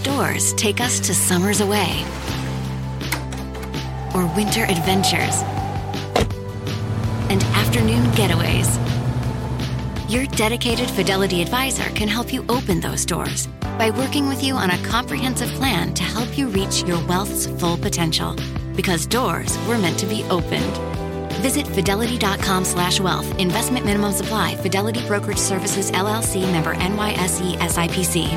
Doors take us to summers away or winter adventures and afternoon getaways. Your dedicated Fidelity advisor can help you open those doors by working with you on a comprehensive plan to help you reach your wealth's full potential. Because doors were meant to be opened. Visit fidelity.com/wealth. Investment minimum supply. Fidelity Brokerage Services, LLC, member NYSE SIPC.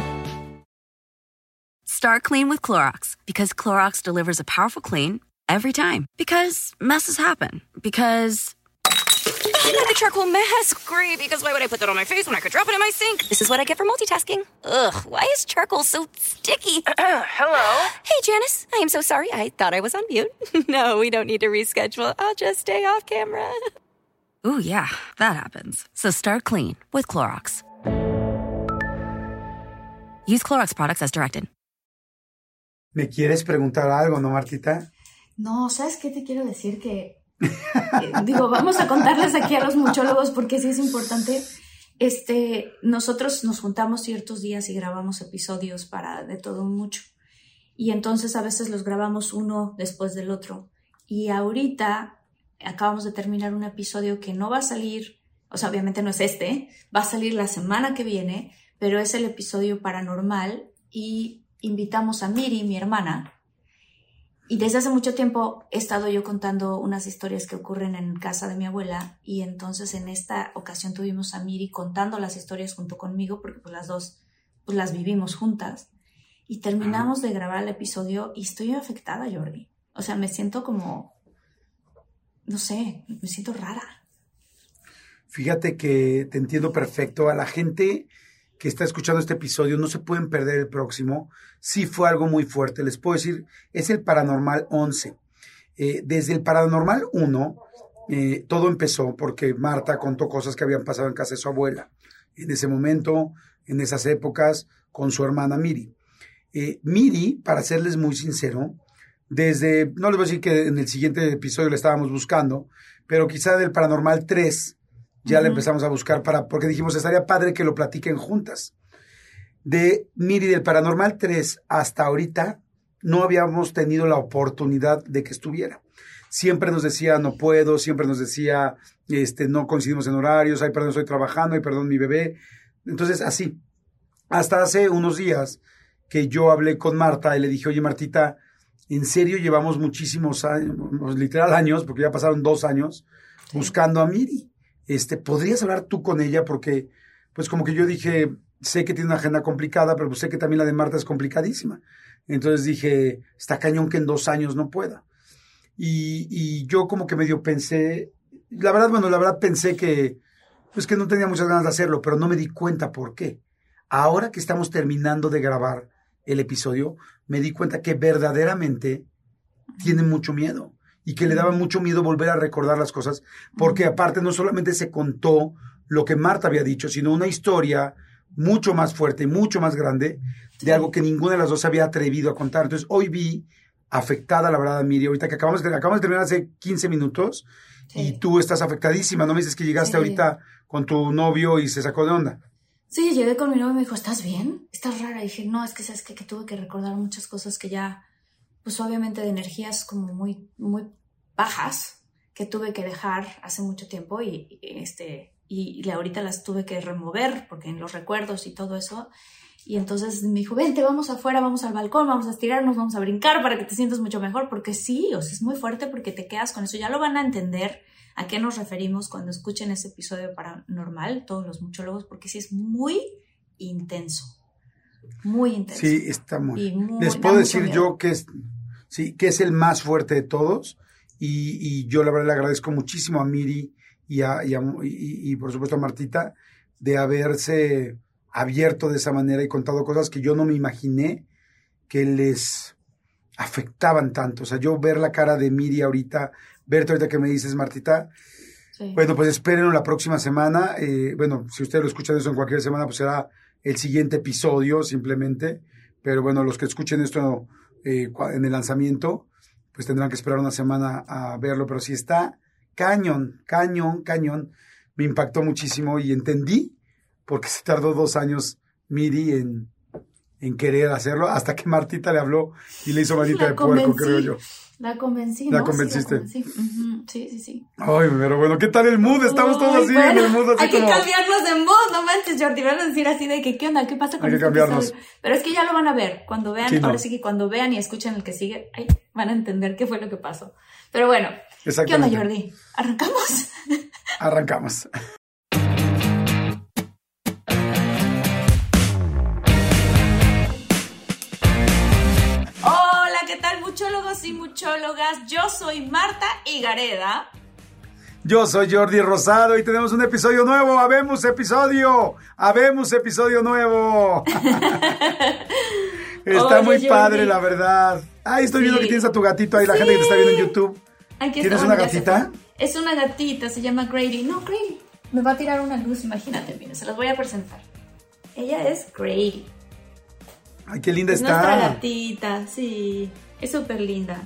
Start clean with Clorox, because Clorox delivers a powerful clean every time. Because messes happen. Because I got a charcoal mask. Great, because why would I put that on my face when I could drop it in my sink? This is what I get for multitasking. Ugh, why is charcoal so sticky? Hello? Hey, Janice. I am so sorry. I thought I was on mute. No, we don't need to reschedule. I'll just stay off camera. Ooh, yeah, that happens. So start clean with Clorox. Use Clorox products as directed. ¿Me quieres preguntar algo, no, Martita? No, ¿sabes qué te quiero decir? Que vamos a contarles aquí a los muchólogos porque sí es importante. Nosotros nos juntamos ciertos días y grabamos episodios para De Todo Un Mucho. Y entonces a veces los grabamos uno después del otro. Y ahorita acabamos de terminar un episodio que no va a salir, o sea, obviamente no es va a salir la semana que viene, pero es el episodio paranormal y invitamos a Miri, mi hermana. Y desde hace mucho tiempo he estado yo contando unas historias que ocurren en casa de mi abuela y entonces en esta ocasión tuvimos a Miri contando las historias junto conmigo porque pues las dos pues las vivimos juntas y terminamos de grabar el episodio y estoy afectada, Jordi. O sea, me siento como, no sé, me siento rara. Fíjate que te entiendo perfecto. A la gente que está escuchando este episodio no se pueden perder el próximo. Sí fue algo muy fuerte. Les puedo decir, es el Paranormal 11. Desde el Paranormal 1, todo empezó porque Marta contó cosas que habían pasado en casa de su abuela. En ese momento, en esas épocas, con su hermana Miri. Miri, para serles muy sincero, no les voy a decir que en el siguiente episodio la estábamos buscando, pero quizá del Paranormal 3 ya la empezamos a buscar porque dijimos, estaría padre que lo platiquen juntas. De Miri, del Paranormal 3 hasta ahorita, no habíamos tenido la oportunidad de que estuviera. Siempre nos decía, no puedo, siempre nos decía, no coincidimos en horarios, ay, perdón, estoy trabajando, ay, perdón, mi bebé. Entonces, así. Hasta hace unos días que yo hablé con Marta y le dije, oye, Martita, en serio llevamos muchísimos años, literal años, porque ya pasaron 2 años, buscando a Miri. ¿Podrías hablar tú con ella? Porque, pues como que yo dije, sé que tiene una agenda complicada, pero pues sé que también la de Marta es complicadísima. Entonces dije, está cañón que en 2 años no pueda. Y yo como que medio pensé, la verdad pensé que no tenía muchas ganas de hacerlo, pero no me di cuenta por qué. Ahora que estamos terminando de grabar el episodio, me di cuenta que verdaderamente tiene mucho miedo. Y que le daba mucho miedo volver a recordar las cosas, porque aparte no solamente se contó lo que Marta había dicho, sino una historia mucho más fuerte, mucho más grande, de algo que ninguna de las dos se había atrevido a contar. Entonces hoy vi afectada, la verdad, a Miri, ahorita que acabamos de terminar hace 15 minutos, y tú estás afectadísima, ¿no? Me dices que llegaste ahorita con tu novio y se sacó de onda. Sí, llegué con mi novio y me dijo, ¿estás bien? ¿Estás rara? Y dije, no, es que sabes que tuve que recordar muchas cosas que ya, pues obviamente de energías como muy, muy bajas que tuve que dejar hace mucho tiempo y ahorita las tuve que remover porque en los recuerdos y todo eso. Y entonces me dijo, vente, vamos afuera, vamos al balcón, vamos a estirarnos, vamos a brincar para que te sientas mucho mejor, porque sí, o sea, es muy fuerte porque te quedas con eso. Ya lo van a entender a qué nos referimos cuando escuchen ese episodio paranormal, todos los muchólogos, porque sí es muy intenso. Muy intenso. Sí, está muy. Les puedo decir yo que es el más fuerte de todos y yo la verdad le agradezco muchísimo a Miri y por supuesto a Martita de haberse abierto de esa manera y contado cosas que yo no me imaginé que les afectaban tanto. O sea, yo ver la cara de Miri ahorita, verte ahorita que me dices, Martita, bueno, pues espérenlo la próxima semana. Si ustedes lo escuchan eso en cualquier semana, pues será el siguiente episodio simplemente. Pero bueno, los que escuchen esto en el lanzamiento, pues tendrán que esperar una semana a verlo. Pero sí está cañón. Me impactó muchísimo y entendí porque se tardó 2 años Miri en querer hacerlo, hasta que Martita le habló y le hizo manita de puerco, creo yo. La convencí, ¿no? La convenciste. Sí, uh-huh. Sí. Ay, pero bueno, ¿qué tal el mood? Estamos todos así en el mood, así hay como... que cambiarnos de mood, no manches, Jordi, van a decir así de que, ¿qué onda? ¿Qué pasa con Hay que cambiarnos. episodio? Pero es que ya lo van a ver, cuando vean, Sí, no. ahora sí que cuando vean y escuchen el que sigue, ay, van a entender qué fue lo que pasó. Pero bueno, ¿qué onda, Jordi? ¿Arrancamos? Arrancamos. ¿Qué tal, muchólogos y muchólogas? Yo soy Marta Higareda. Yo soy Jordi Rosado y tenemos un episodio nuevo. ¡Habemos episodio nuevo! Está Oye, muy Jordi. Padre, la verdad. Ay, estoy viendo que tienes a tu gatito ahí, la gente que te está viendo en YouTube. Aquí ¿Tienes una gatita? Es una gatita, se llama Grady. No, Grady. Me va a tirar una luz, imagínate, miren, se las voy a presentar. Ella es Grady. Ay, qué linda Es está. nuestra gatita, sí. Es súper linda.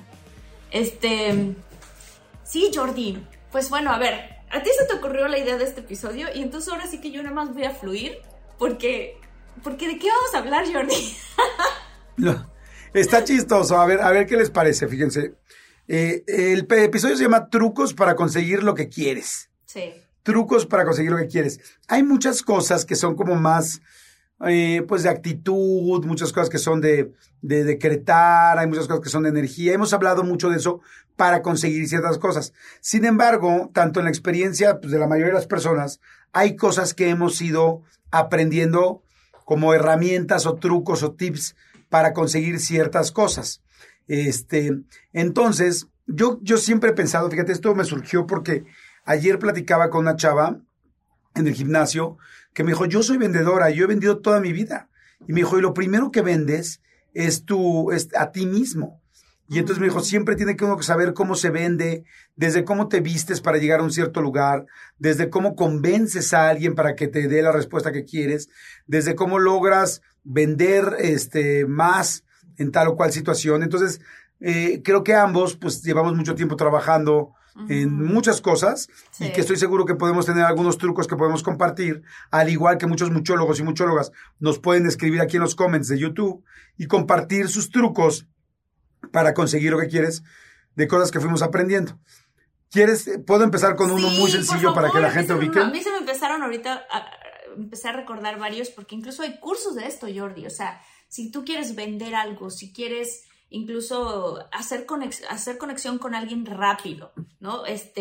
Sí, Jordi. Pues bueno, a ver, a ti se te ocurrió la idea de este episodio y entonces ahora sí que yo nada más voy a fluir porque ¿de qué vamos a hablar, Jordi? No, está chistoso. A ver qué les parece, fíjense. El episodio se llama Trucos para conseguir lo que quieres. Sí. Trucos para conseguir lo que quieres. Hay muchas cosas que son como más... pues de actitud, muchas cosas que son de decretar, hay muchas cosas que son de energía. Hemos hablado mucho de eso para conseguir ciertas cosas. Sin embargo, tanto en la experiencia pues, de la mayoría de las personas, hay cosas que hemos ido aprendiendo como herramientas o trucos o tips para conseguir ciertas cosas. Entonces, yo siempre he pensado, fíjate, esto me surgió porque ayer platicaba con una chava en el gimnasio que me dijo, yo soy vendedora, yo he vendido toda mi vida. Y me dijo, y lo primero que vendes es a ti mismo. Y entonces me dijo, siempre tiene que uno saber cómo se vende, desde cómo te vistes para llegar a un cierto lugar, desde cómo convences a alguien para que te dé la respuesta que quieres, desde cómo logras vender más en tal o cual situación. Entonces, creo que ambos pues llevamos mucho tiempo trabajando en muchas cosas, sí. Y que estoy seguro que podemos tener algunos trucos que podemos compartir, al igual que muchos muchólogos y muchólogas nos pueden escribir aquí en los comments de YouTube y compartir sus trucos para conseguir lo que quieres de cosas que fuimos aprendiendo. ¿Puedo empezar con uno muy sencillo para que la gente ubique? A mí se me empezaron ahorita empecé a recordar varios, porque incluso hay cursos de esto, Jordi. O sea, si tú quieres vender algo, si quieres incluso hacer conexión con alguien rápido, ¿no?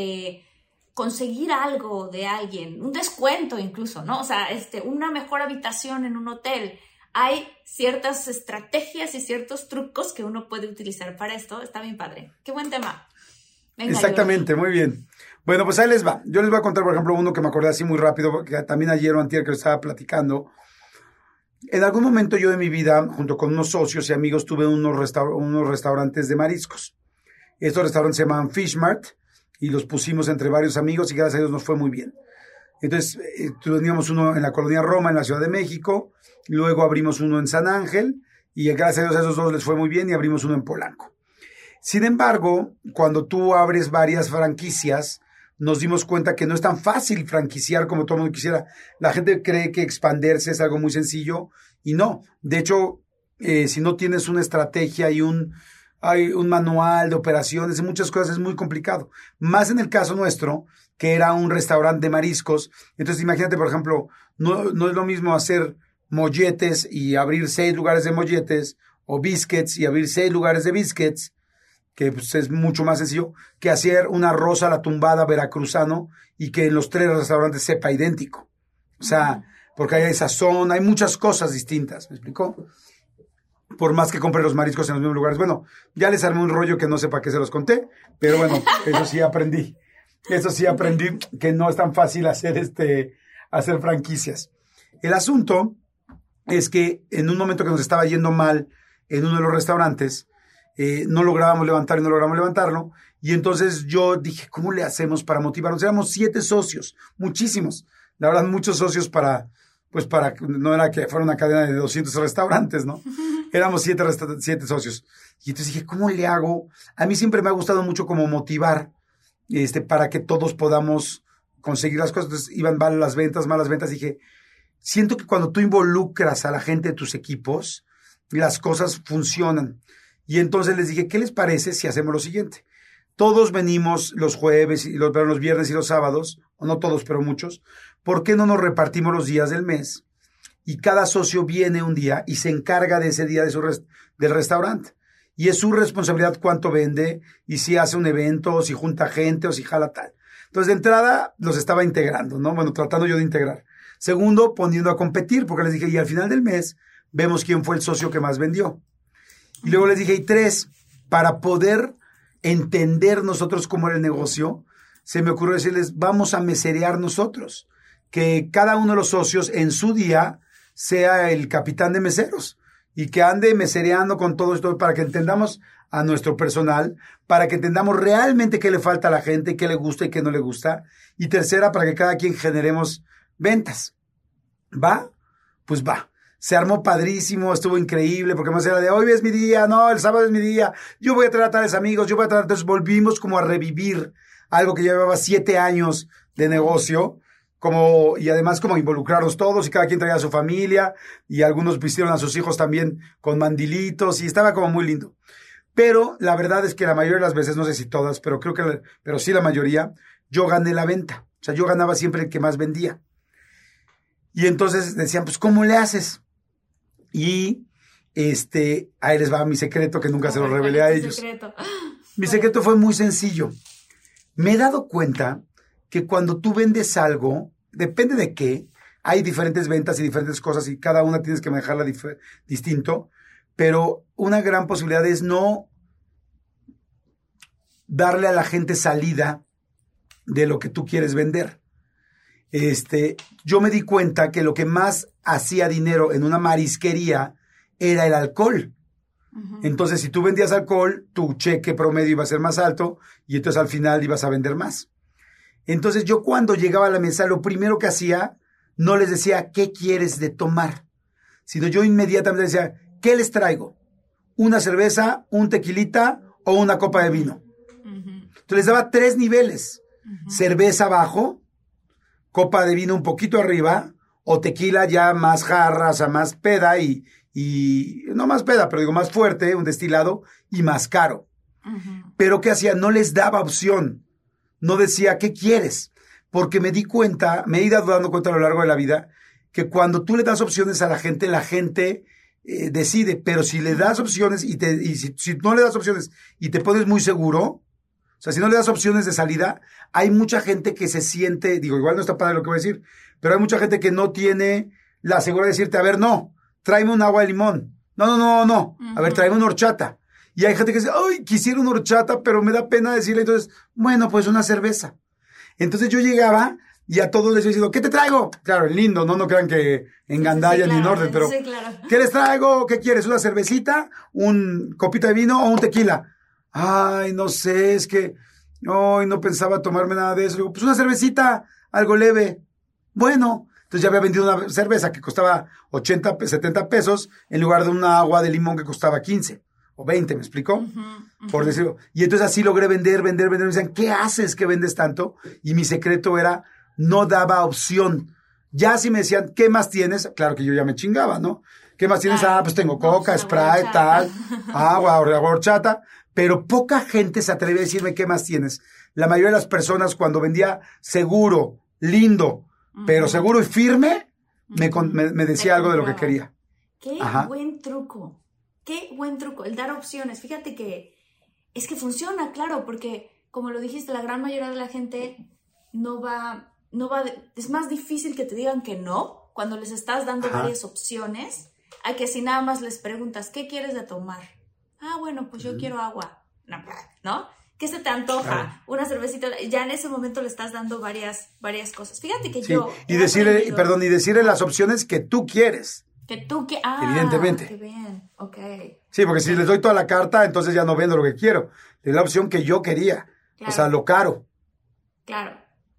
Conseguir algo de alguien, un descuento incluso, ¿no? O sea, una mejor habitación en un hotel. Hay ciertas estrategias y ciertos trucos que uno puede utilizar para esto. Está bien padre. Qué buen tema. Venga, exactamente, Jordi. Muy bien. Bueno, pues ahí les va. Yo les voy a contar, por ejemplo, uno que me acordé así muy rápido, porque también ayer o antier que lo estaba platicando. En algún momento yo de mi vida, junto con unos socios y amigos, tuve unos restaurantes de mariscos. Estos restaurantes se llamaban Fish Mart y los pusimos entre varios amigos y gracias a Dios nos fue muy bien. Entonces, teníamos uno en la colonia Roma, en la Ciudad de México, luego abrimos uno en San Ángel y gracias a Dios a esos dos les fue muy bien y abrimos uno en Polanco. Sin embargo, cuando tú abres varias franquicias, nos dimos cuenta que no es tan fácil franquiciar como todo el mundo quisiera. La gente cree que expandirse es algo muy sencillo y no. De hecho, si no tienes una estrategia y hay un manual de operaciones y muchas cosas, es muy complicado. Más en el caso nuestro, que era un restaurante de mariscos. Entonces, imagínate, por ejemplo, no es lo mismo hacer molletes y abrir 6 lugares de molletes o biscuits y abrir 6 lugares de biscuits, que pues, es mucho más sencillo que hacer un arroz a la tumbada veracruzano y que en los 3 restaurantes sepa idéntico. O sea, porque hay sazón, hay muchas cosas distintas, ¿me explicó? Por más que compre los mariscos en los mismos lugares. Bueno, ya les armé un rollo que no sé para qué se los conté, pero bueno, eso sí aprendí. Eso sí aprendí que no es tan fácil hacer franquicias. El asunto es que en un momento que nos estaba yendo mal en uno de los restaurantes, no lográbamos levantarlo, y entonces yo dije, ¿cómo le hacemos para motivarnos? Éramos 7 socios, muchísimos, la verdad, muchos socios no era que fuera una cadena de 200 restaurantes, ¿no? Éramos 7 socios. Y entonces dije, ¿cómo le hago? A mí siempre me ha gustado mucho como motivar, para que todos podamos conseguir las cosas. Entonces iban malas ventas. Dije, siento que cuando tú involucras a la gente de tus equipos, las cosas funcionan. Y entonces les dije, ¿qué les parece si hacemos lo siguiente? Todos venimos los jueves, los viernes y los sábados, o no todos, pero muchos. ¿Por qué no nos repartimos los días del mes? Y cada socio viene un día y se encarga de ese día del restaurante. Y es su responsabilidad cuánto vende y si hace un evento, o si junta gente, o si jala tal. Entonces, de entrada, los estaba integrando, ¿no? Bueno, tratando yo de integrar. Segundo, poniendo a competir, porque les dije, y al final del mes, vemos quién fue el socio que más vendió. Y luego les dije, y 3, para poder entender nosotros cómo era el negocio, se me ocurrió decirles, vamos a meserear nosotros. Que cada uno de los socios en su día sea el capitán de meseros y que ande mesereando con todo esto para que entendamos a nuestro personal, para que entendamos realmente qué le falta a la gente, qué le gusta y qué no le gusta. Y tercera, para que cada quien generemos ventas. ¿Va? Pues va. Se armó padrísimo, estuvo increíble, porque más era de hoy es mi día, no, el sábado es mi día, yo voy a traer a tales amigos, yo voy a traer. Entonces volvimos como a revivir algo que ya llevaba 7 años de negocio, y además como involucrarnos todos y cada quien traía a su familia y algunos vistieron a sus hijos también con mandilitos y estaba como muy lindo. Pero la verdad es que la mayoría de las veces, no sé si todas, pero creo que pero sí la mayoría, yo gané la venta. O sea, yo ganaba siempre el que más vendía. Y entonces decían, pues, ¿cómo le haces? Y ahí les va mi secreto que nunca se lo revelé a ellos. Mi secreto fue muy sencillo. Me he dado cuenta que cuando tú vendes algo, depende de qué, hay diferentes ventas y diferentes cosas y cada una tienes que manejarla distinto, pero una gran posibilidad es no darle a la gente salida de lo que tú quieres vender. Yo me di cuenta que lo que más hacía dinero en una marisquería era el alcohol. Uh-huh. Entonces, si tú vendías alcohol, tu cheque promedio iba a ser más alto y entonces al final ibas a vender más. Entonces, yo cuando llegaba a la mesa, lo primero que hacía, no les decía, ¿qué quieres de tomar? Sino yo inmediatamente decía, ¿qué les traigo? ¿Una cerveza, un tequilita o una copa de vino? Uh-huh. Entonces, les daba 3 niveles. Uh-huh. Cerveza abajo, copa de vino un poquito arriba, o tequila ya más jarra, o sea, más peda y no más peda, pero digo más fuerte, un destilado y más caro. Uh-huh. Pero ¿qué hacía? No les daba opción. No decía, ¿qué quieres? Porque me he ido dando cuenta a lo largo de la vida que cuando tú le das opciones a la gente decide, pero si le das opciones si no le das opciones y te pones muy seguro, o sea, si no le das opciones de salida, hay mucha gente que se siente, digo, igual no está padre lo que voy a decir, pero hay mucha gente que no tiene la seguridad de decirte, a ver, no, tráeme un agua de limón. No. Uh-huh. A ver, tráeme una horchata. Y hay gente que dice, ay, quisiera una horchata, pero me da pena decirle. Entonces, bueno, pues una cerveza. Entonces yo llegaba y a todos les he dicho, ¿qué te traigo? Claro, lindo, no crean que en gandalla ni en orden, pero sí, claro. ¿Qué les traigo? ¿Qué quieres? ¿Una cervecita? ¿Un copita de vino o un tequila? Ay, no sé, es que hoy no pensaba tomarme nada de eso. Digo, pues una cervecita, algo leve. Bueno, entonces ya había vendido una cerveza que costaba 80, 70 pesos en lugar de una agua de limón que costaba 15 o 20, ¿me explicó? Uh-huh. Por decirlo. Y entonces así logré vender. Me decían, ¿qué haces que vendes tanto? Y mi secreto era, no daba opción. Ya si me decían, ¿qué más tienes? Claro que yo ya me chingaba, ¿no? ¿Qué más tienes? Pues tengo coca, Sprite, tal, agua, horchata. Pero poca gente se atreve a decirme qué más tienes. La mayoría de las personas cuando vendía seguro, lindo, uh-huh, pero seguro y firme, uh-huh, me decía algo de lo que quería. Qué buen truco. Qué buen truco, el dar opciones. Fíjate que es que funciona, claro, porque como lo dijiste, la gran mayoría de la gente es más difícil que te digan que no cuando les estás dando varias opciones a que si nada más les preguntas, ¿qué quieres de tomar? Ah, bueno, pues yo quiero agua. ¿No? ¿Qué se te antoja? Una cervecita. Ya en ese momento le estás dando varias cosas. Fíjate que sí, y decirle las opciones que tú quieres. Evidentemente. Qué bien, ok. Sí, porque si les doy toda la carta, entonces ya no vendo lo que quiero. Es la opción que yo quería. Claro. O sea, lo caro. Claro.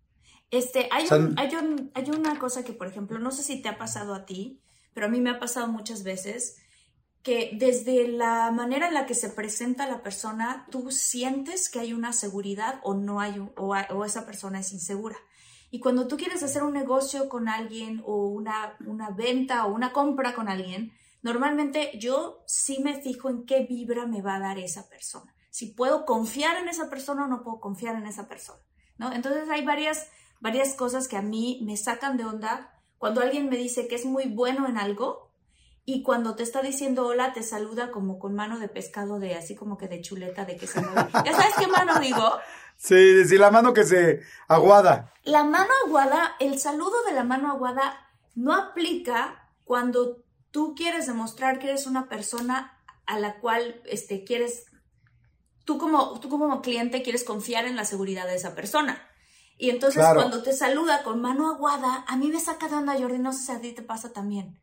Hay una cosa que, por ejemplo, no sé si te ha pasado a ti, pero a mí me ha pasado muchas veces, que desde la manera en la que se presenta la persona, tú sientes que hay una seguridad o no hay, o esa persona es insegura. Y cuando tú quieres hacer un negocio con alguien o una venta o una compra con alguien, normalmente yo sí me fijo en qué vibra me va a dar esa persona. Si puedo confiar en esa persona o no puedo confiar en esa persona, ¿no? Entonces hay varias cosas que a mí me sacan de onda cuando alguien me dice que es muy bueno en algo y cuando te está diciendo hola te saluda como con mano de pescado, de así como que de chuleta, de que se mueve. ¿Ya sabes qué mano digo? Sí, la mano que se aguada. La mano aguada, el saludo de la mano aguada no aplica cuando tú quieres demostrar que eres una persona a la cual quieres, tú como cliente quieres confiar en la seguridad de esa persona. Y entonces claro, cuando te saluda con mano aguada, a mí me saca de onda, Jordi, no sé si a ti te pasa también.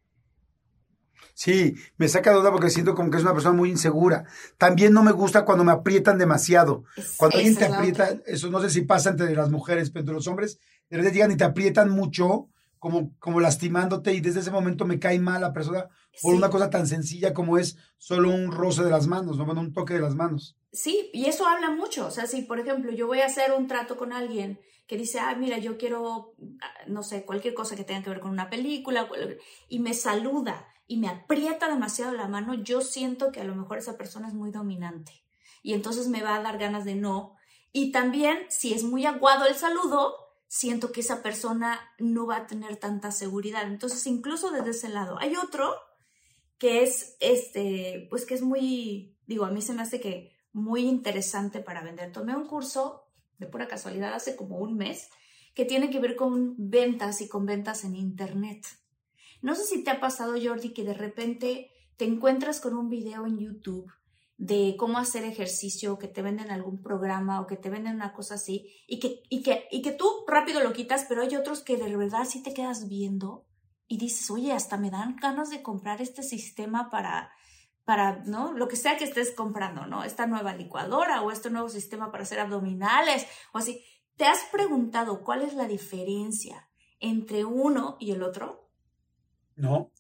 Sí, me saca de onda porque siento como que es una persona muy insegura. También no me gusta cuando me aprietan demasiado. Cuando alguien te aprieta, eso no sé si pasa entre las mujeres, pero entre los hombres, de repente llegan y te aprietan mucho, como lastimándote, y desde ese momento me cae mal la persona por una cosa tan sencilla como es solo un roce de las manos, ¿no? Bueno, un toque de las manos. Sí, y eso habla mucho. O sea, si por ejemplo yo voy a hacer un trato con alguien que dice, mira, yo quiero, no sé, cualquier cosa que tenga que ver con una película, y me saluda y me aprieta demasiado la mano, yo siento que a lo mejor esa persona es muy dominante y entonces me va a dar ganas de no. Y también, si es muy aguado el saludo, siento que esa persona no va a tener tanta seguridad. Entonces, incluso desde ese lado. Hay otro que es, pues que es muy, digo, a mí se me hace que muy interesante para vender. Tomé un curso de pura casualidad hace como un mes que tiene que ver con ventas y con ventas en internet. No sé si te ha pasado, Jordi, que de repente te encuentras con un video en YouTube de cómo hacer ejercicio, que te venden algún programa o que te venden una cosa así y que tú rápido lo quitas, pero hay otros que de verdad sí te quedas viendo y dices, oye, hasta me dan ganas de comprar este sistema para, ¿no? Lo que sea que estés comprando, ¿no? Esta nueva licuadora o este nuevo sistema para hacer abdominales o así. ¿Te has preguntado cuál es la diferencia entre uno y el otro? No.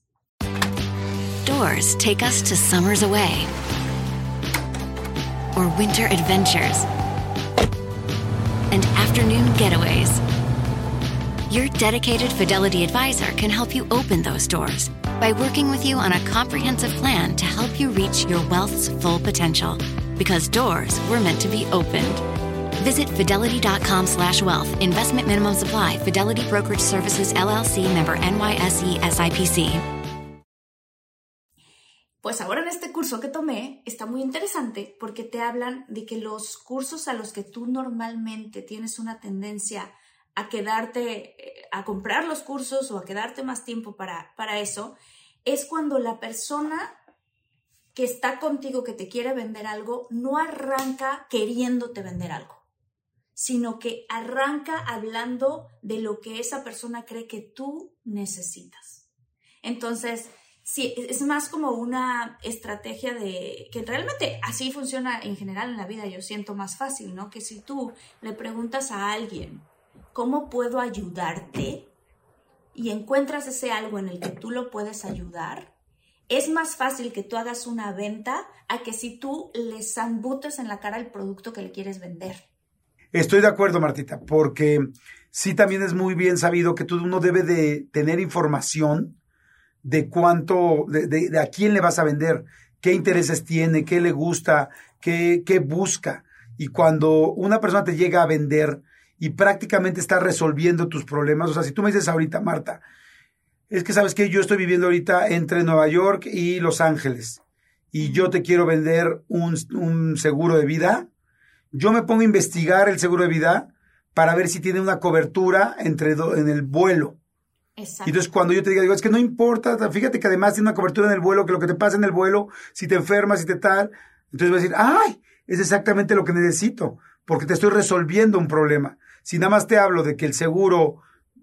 Doors take us to summers away or winter adventures and afternoon getaways. Your dedicated Fidelity advisor can help you open those doors by working with you on a comprehensive plan to help you reach your wealth's full potential. Because doors were meant to be opened. Visit fidelity.com/wealth. Investment minimum supply. Fidelity Brokerage Services, LLC, member NYSE SIPC. Pues ahora en este curso que tomé está muy interesante porque te hablan de que los cursos a los que tú normalmente tienes una tendencia a quedarte, a comprar los cursos o a quedarte más tiempo para eso, es cuando la persona que está contigo, que te quiere vender algo, no arranca queriéndote vender algo, sino que arranca hablando de lo que esa persona cree que tú necesitas. Entonces, sí, es más como una estrategia de que realmente así funciona en general en la vida. Yo siento más fácil, ¿no? Que si tú le preguntas a alguien, ¿cómo puedo ayudarte? Y encuentras ese algo en el que tú lo puedes ayudar, es más fácil que tú hagas una venta a que si tú le zambutes en la cara el producto que le quieres vender. Estoy de acuerdo, Martita, porque sí también es muy bien sabido que uno debe de tener información de cuánto, de a quién le vas a vender, qué intereses tiene, qué le gusta, qué busca. Y cuando una persona te llega a vender y prácticamente está resolviendo tus problemas, o sea, si tú me dices ahorita, Marta, es que sabes que yo estoy viviendo ahorita entre Nueva York y Los Ángeles y yo te quiero vender un seguro de vida, yo me pongo a investigar el seguro de vida para ver si tiene una cobertura en el vuelo. Exacto. Y entonces cuando yo te digo, es que no importa, fíjate que además tiene una cobertura en el vuelo, que lo que te pasa en el vuelo, si te enfermas, si te tal, entonces voy a decir, ¡ay! Es exactamente lo que necesito, porque te estoy resolviendo un problema. Si nada más te hablo de que el seguro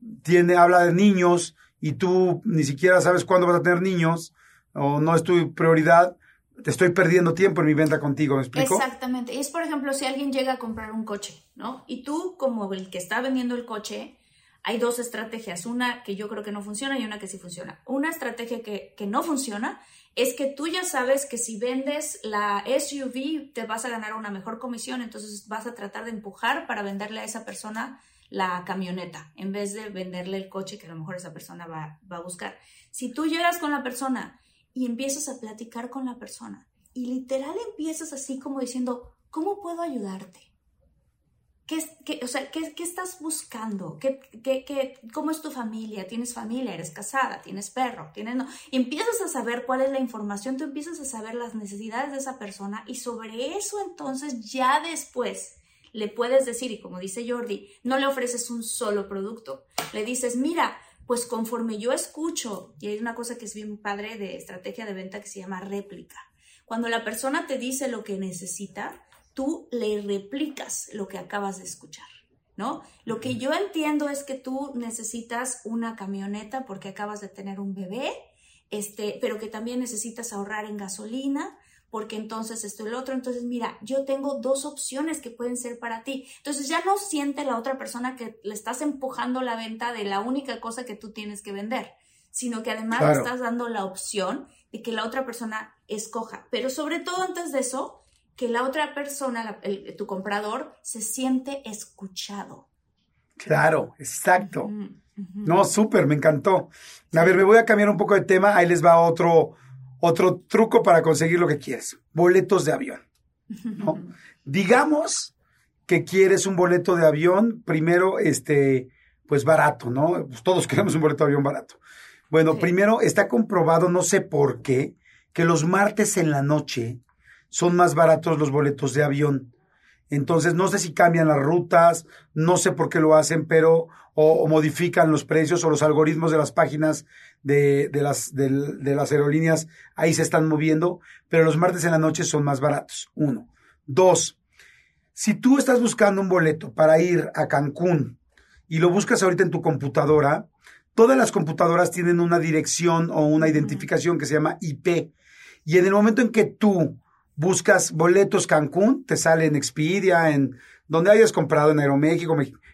habla de niños y tú ni siquiera sabes cuándo vas a tener niños, o no es tu prioridad, te estoy perdiendo tiempo en mi venta contigo, ¿me explico? Exactamente. Y es, por ejemplo, si alguien llega a comprar un coche, ¿no? Y tú, como el que está vendiendo el coche, hay dos estrategias. Una que yo creo que no funciona y una que sí funciona. Una estrategia que no funciona es que tú ya sabes que si vendes la SUV te vas a ganar una mejor comisión, entonces vas a tratar de empujar para venderle a esa persona la camioneta en vez de venderle el coche que a lo mejor esa persona va a buscar. Si tú llegas con la persona y empiezas a platicar con la persona. Y literal empiezas así como diciendo, ¿cómo puedo ayudarte? ¿Qué estás buscando? ¿Cómo es tu familia? ¿Tienes familia? ¿Eres casada? ¿Tienes perro? No? Y empiezas a saber cuál es la información, tú empiezas a saber las necesidades de esa persona y sobre eso entonces ya después le puedes decir, y como dice Jordi, no le ofreces un solo producto. Le dices, mira, pues conforme yo escucho, y hay una cosa que es bien padre de estrategia de venta que se llama réplica. Cuando la persona te dice lo que necesita, tú le replicas lo que acabas de escuchar, ¿no? Lo que yo entiendo es que tú necesitas una camioneta porque acabas de tener un bebé, pero que también necesitas ahorrar en gasolina, porque entonces esto y lo otro. Entonces, mira, yo tengo 2 opciones que pueden ser para ti. Entonces ya no siente la otra persona que le estás empujando la venta de la única cosa que tú tienes que vender, sino que además le estás dando la opción de que la otra persona escoja. Pero sobre todo antes de eso, que la otra persona, tu comprador, se siente escuchado. Claro, exacto. No, súper, me encantó. A ver, me voy a cambiar un poco de tema. Ahí les va otro truco para conseguir lo que quieres. Boletos de avión, ¿no? Digamos que quieres un boleto de avión, primero, pues barato, ¿no? Pues todos queremos un boleto de avión barato. Bueno, primero está comprobado, no sé por qué, que los martes en la noche son más baratos los boletos de avión. Entonces, no sé si cambian las rutas, no sé por qué lo hacen, pero o modifican los precios o los algoritmos de las páginas de las aerolíneas, ahí se están moviendo, pero los martes en la noche son más baratos, 1. 2, si tú estás buscando un boleto para ir a Cancún y lo buscas ahorita en tu computadora, todas las computadoras tienen una dirección o una identificación que se llama IP, y en el momento en que tú buscas boletos Cancún, te sale en Expedia, en donde hayas comprado, en Aeroméxico,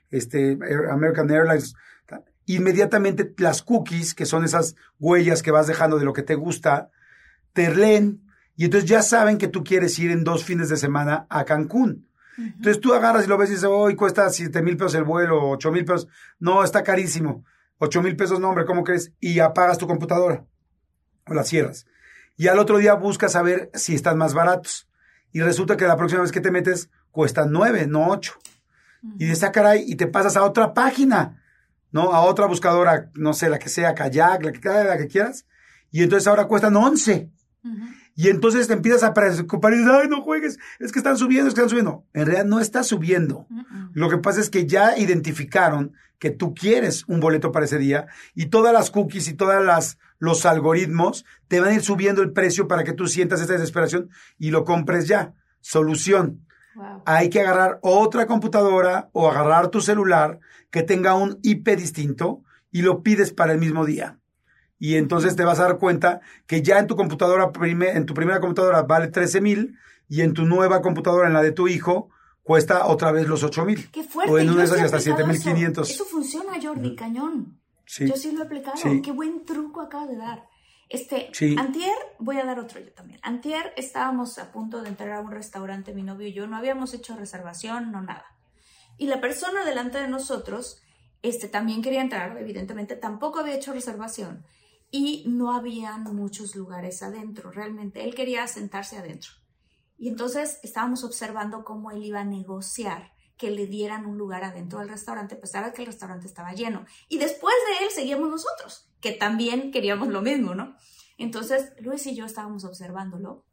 American Airlines. Inmediatamente las cookies, que son esas huellas que vas dejando de lo que te gusta, te leen y entonces ya saben que tú quieres ir en 2 fines de semana a Cancún. Entonces tú agarras y lo ves y dices, hoy cuesta 7,000 pesos el vuelo, 8,000 pesos. No, está carísimo. 8,000 pesos, no, hombre, ¿cómo crees? Y apagas tu computadora o la cierras. Y al otro día buscas a ver si están más baratos. Y resulta que la próxima vez que te metes cuestan 9, no 8. Y dices, caray, y te pasas a otra página, ¿no? A otra buscadora, no sé, la que sea, Kayak, la que quieras. Y entonces ahora cuestan 11. Y entonces te empiezas a preocupar y dices, ay, no juegues, es que están subiendo. En realidad no está subiendo. Lo que pasa es que ya identificaron que tú quieres un boleto para ese día y todas las cookies y los algoritmos te van a ir subiendo el precio para que tú sientas esta desesperación y lo compres ya. Solución. Wow. Hay que agarrar otra computadora o agarrar tu celular que tenga un IP distinto y lo pides para el mismo día. Y entonces te vas a dar cuenta que ya en tu computadora, en tu primera computadora vale 13,000 y en tu nueva computadora, en la de tu hijo, cuesta otra vez los 8,000. ¡Qué fuerte! O en una de esas hasta 7,500. Eso funciona, Jordi, cañón. Sí. Yo sí lo he aplicado. Sí. Qué buen truco acabas de dar. Sí. Antier, voy a dar otro yo también. Antier estábamos a punto de entrar a un restaurante, mi novio y yo, no habíamos hecho reservación, no nada. Y la persona delante de nosotros, también quería entrar, evidentemente, tampoco había hecho reservación. Y no habían muchos lugares adentro, realmente. Él quería sentarse adentro. Y entonces estábamos observando cómo él iba a negociar que le dieran un lugar adentro del restaurante, pues ahora que el restaurante estaba lleno. Y después de él seguíamos nosotros, que también queríamos lo mismo, ¿no? Entonces Luis y yo estábamos observándolo.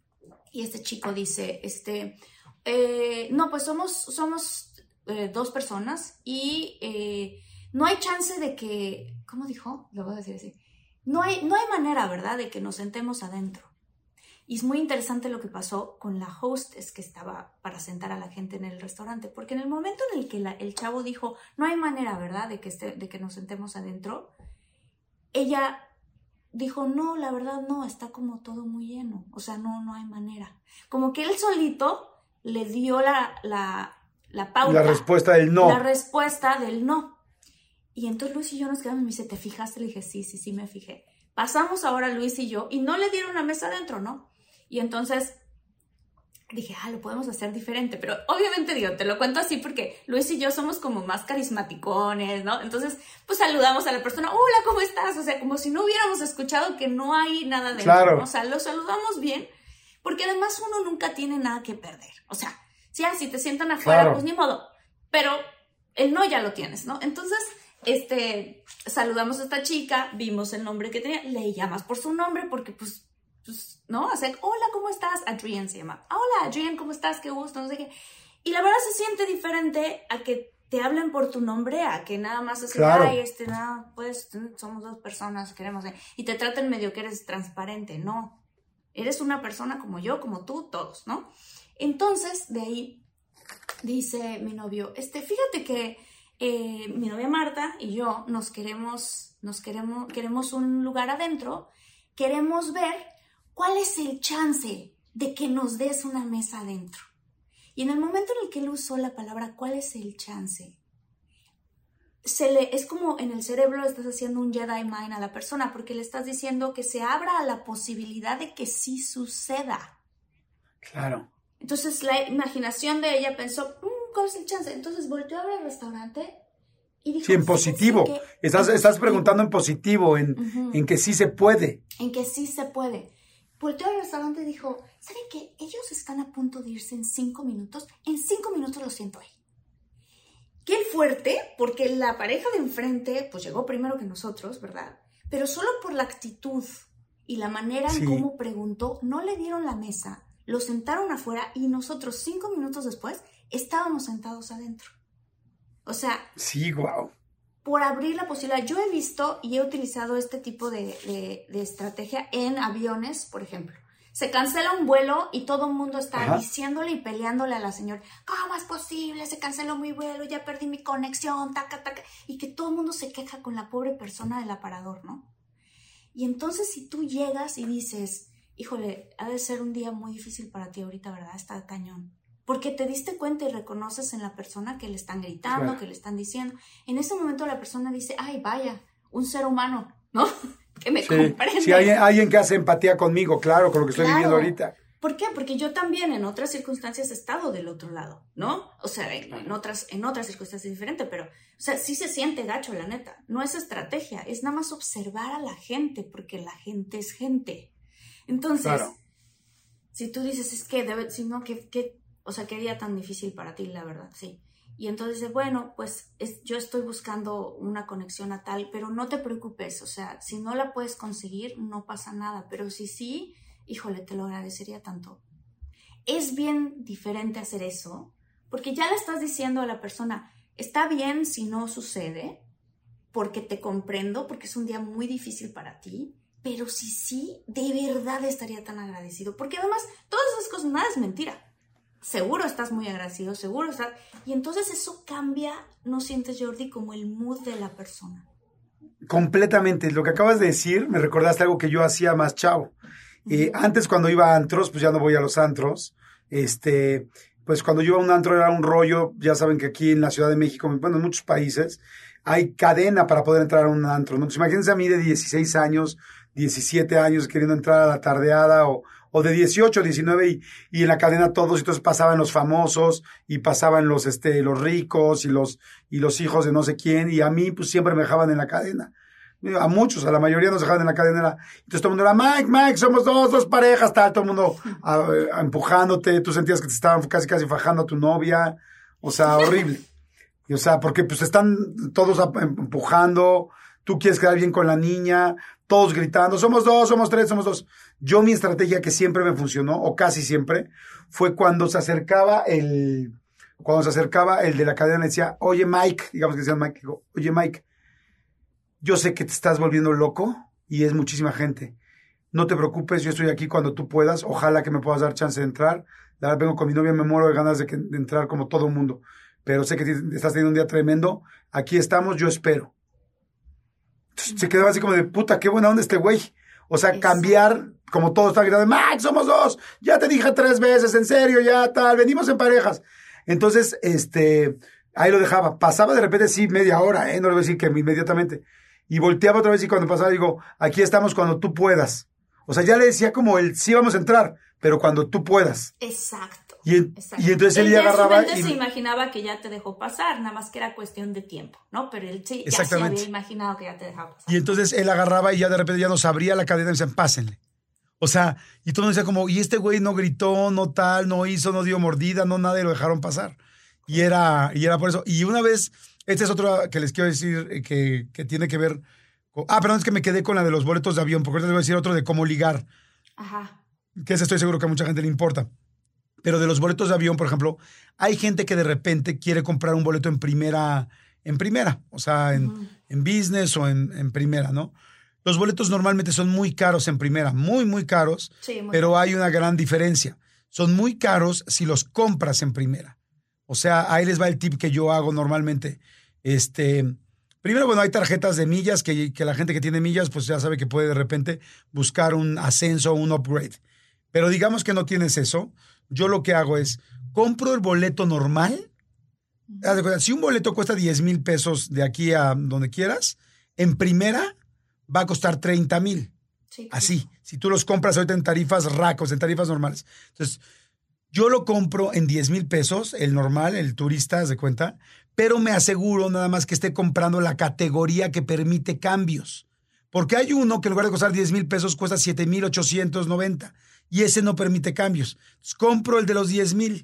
Y este chico dice, no, pues somos 2 personas y no hay chance de que, ¿cómo dijo? Lo voy a decir así. No hay manera, ¿verdad?, de que nos sentemos adentro. Y es muy interesante lo que pasó con la hostess que estaba para sentar a la gente en el restaurante, porque en el momento en el que el chavo dijo, no hay manera, ¿verdad?, de que nos sentemos adentro, ella dijo, no, la verdad no, está como todo muy lleno, o sea, no hay manera. Como que él solito le dio la pauta. La respuesta del no. La respuesta del no. Y entonces Luis y yo nos quedamos y me dice, ¿te fijaste? Le dije, sí, me fijé. Pasamos ahora Luis y yo y no le dieron una mesa adentro, ¿no? Y entonces dije, lo podemos hacer diferente, pero obviamente te lo cuento así porque Luis y yo somos como más carismaticones, ¿no? Entonces, pues saludamos a la persona, hola, ¿cómo estás? O sea, como si no hubiéramos escuchado que no hay nada dentro, claro. ¿no? O sea, lo saludamos bien, porque además uno nunca tiene nada que perder, o sea, si te sientan afuera, claro. pues ni modo, pero el no ya lo tienes, ¿no? Entonces, saludamos a esta chica, vimos el nombre que tenía, le llamas por su nombre porque pues ¿no? O sea, hola, ¿cómo estás? Adrián se llama. Hola, Adrián, ¿cómo estás? Qué gusto, no sé qué. Y la verdad se siente diferente a que te hablen por tu nombre, a que nada más así, claro. pues somos dos personas, queremos, y te traten medio que eres transparente. No, eres una persona como yo, como tú, todos, ¿no? Entonces, de ahí dice mi novio, fíjate que mi novia Marta y yo queremos un lugar adentro, queremos ver ¿cuál es el chance de que nos des una mesa adentro? Y en el momento en el que él usó la palabra ¿cuál es el chance? Es como en el cerebro estás haciendo un Jedi Mind a la persona porque le estás diciendo que se abra a la posibilidad de que sí suceda. Claro. Entonces la imaginación de ella pensó, ¿cuál es el chance? Entonces volteó a ver el restaurante y dijo... Sí, en positivo. Estás preguntando en positivo, en que sí se puede. En que sí se puede. Volteó al restaurante y dijo, ¿saben qué? Ellos están a punto de irse en 5 minutos. En 5 minutos los siento ahí. Qué fuerte, porque la pareja de enfrente, pues llegó primero que nosotros, ¿verdad? Pero solo por la actitud y la manera en cómo preguntó, no le dieron la mesa, lo sentaron afuera y nosotros 5 minutos después estábamos sentados adentro. O sea... Sí, wow. Por abrir la posibilidad. Yo he visto y he utilizado este tipo de estrategia en aviones, por ejemplo. Se cancela un vuelo y todo el mundo está diciéndole y peleándole a la señora, ¿cómo es posible? Se canceló mi vuelo, ya perdí mi conexión, taca. Y que todo el mundo se queja con la pobre persona del aparador, ¿no? Y entonces si tú llegas y dices, híjole, ha de ser un día muy difícil para ti ahorita, ¿verdad? Está cañón. Porque te diste cuenta y reconoces en la persona que le están gritando, claro, que le están diciendo. En ese momento la persona dice, ay, vaya, un ser humano, ¿no? Que me comprende. Sí, alguien que hace empatía conmigo, claro, con lo que estoy viviendo ahorita. ¿Por qué? Porque yo también en otras circunstancias he estado del otro lado, ¿no? O sea, en otras circunstancias diferentes, pero, o sea, sí se siente gacho, la neta. No es estrategia, es nada más observar a la gente, porque la gente es gente. Entonces, claro, si tú dices, es que, si no, o sea, qué día tan difícil para ti, la verdad, sí. Y entonces, bueno, pues yo estoy buscando una conexión a tal, pero no te preocupes, o sea, si no la puedes conseguir, no pasa nada, pero si sí, híjole, te lo agradecería tanto. Es bien diferente hacer eso, porque ya le estás diciendo a la persona, está bien si no sucede, porque te comprendo, porque es un día muy difícil para ti, pero si sí, de verdad estaría tan agradecido, porque además, todas esas cosas, nada es mentira. Seguro estás muy agradecido, seguro estás... Y entonces eso cambia, ¿no sientes, Jordi, como el mood de la persona? Completamente. Lo que acabas de decir, me recordaste algo que yo hacía más chavo. Antes, cuando iba a antros, pues ya no voy a los antros. Pues cuando yo iba a un antro era un rollo. Ya saben que aquí en la Ciudad de México, bueno, en muchos países, hay cadena para poder entrar a un antro, ¿no? Entonces, imagínense a mí de 16 años, 17 años queriendo entrar a la tardeada o de 18, 19 y en la cadena todos, entonces pasaban los famosos y pasaban los ricos y los hijos de no sé quién, y a mí pues siempre me dejaban en la cadena. A muchos, a la mayoría nos dejaban en la cadena. Entonces todo el mundo era, Mike, somos dos parejas, tal, todo el mundo empujándote, tú sentías que te estaban casi fajando a tu novia, o sea, horrible. Y, o sea, porque pues están todos empujando, tú quieres quedar bien con la niña, todos gritando, somos dos, somos tres, somos dos. Yo mi estrategia que siempre me funcionó, o casi siempre, fue cuando se acercaba el de la cadena, le decía, oye Mike, digamos que decía Mike, digo, oye Mike, yo sé que te estás volviendo loco y es muchísima gente. No te preocupes, yo estoy aquí cuando tú puedas, ojalá que me puedas dar chance de entrar. La verdad vengo con mi novia, me muero de ganas de entrar como todo el mundo, pero sé que estás teniendo un día tremendo, aquí estamos, yo espero. Entonces, se quedaba así como de, puta, qué buena onda este güey. O sea, exacto, cambiar, como todos están gritando, Mike, somos dos, ya te dije 3 veces, en serio, ya tal, venimos en parejas. Entonces, ahí lo dejaba. Pasaba de repente, sí, media hora, no le voy a decir que inmediatamente. Y volteaba otra vez y cuando pasaba digo, aquí estamos cuando tú puedas. O sea, ya le decía como sí vamos a entrar, pero cuando tú puedas. Exacto. Y entonces él ya agarraba... Él se imaginaba que ya te dejó pasar, nada más que era cuestión de tiempo, ¿no? Pero él sí, ya se había imaginado que ya te dejaba pasar. Y entonces él agarraba y ya de repente ya nos abría la cadena y decían, pásenle. O sea, y todo el mundo decía como, y este güey no gritó, no tal, no hizo, no dio mordida, no nada, y lo dejaron pasar. Y era por eso. Y una vez, esta es otra que les quiero decir que tiene que ver con... perdón, es que me quedé con la de los boletos de avión, porque ahorita les voy a decir otro de cómo ligar. Ajá. Que ese estoy seguro que a mucha gente le importa. Pero de los boletos de avión, por ejemplo, hay gente que de repente quiere comprar un boleto en primera, o sea, en business o en primera, ¿no? Los boletos normalmente son muy caros en primera, muy, muy caros, sí, pero hay una gran diferencia. Son muy caros si los compras en primera. O sea, ahí les va el tip que yo hago normalmente. Primero, bueno, hay tarjetas de millas que la gente que tiene millas, pues ya sabe que puede de repente buscar un ascenso o un upgrade. Pero digamos que no tienes eso. Yo lo que hago es, compro el boleto normal. Si un boleto cuesta 10,000 pesos de aquí a donde quieras, en primera va a costar 30,000. Sí, así, si tú los compras ahorita en tarifas racos, en tarifas normales. Entonces, yo lo compro en 10,000 pesos, el normal, el turista, haz de cuenta, pero me aseguro nada más que esté comprando la categoría que permite cambios. Porque hay uno que en lugar de costar 10,000 pesos cuesta 7,890 y ese no permite cambios. Entonces, compro el de los 10,000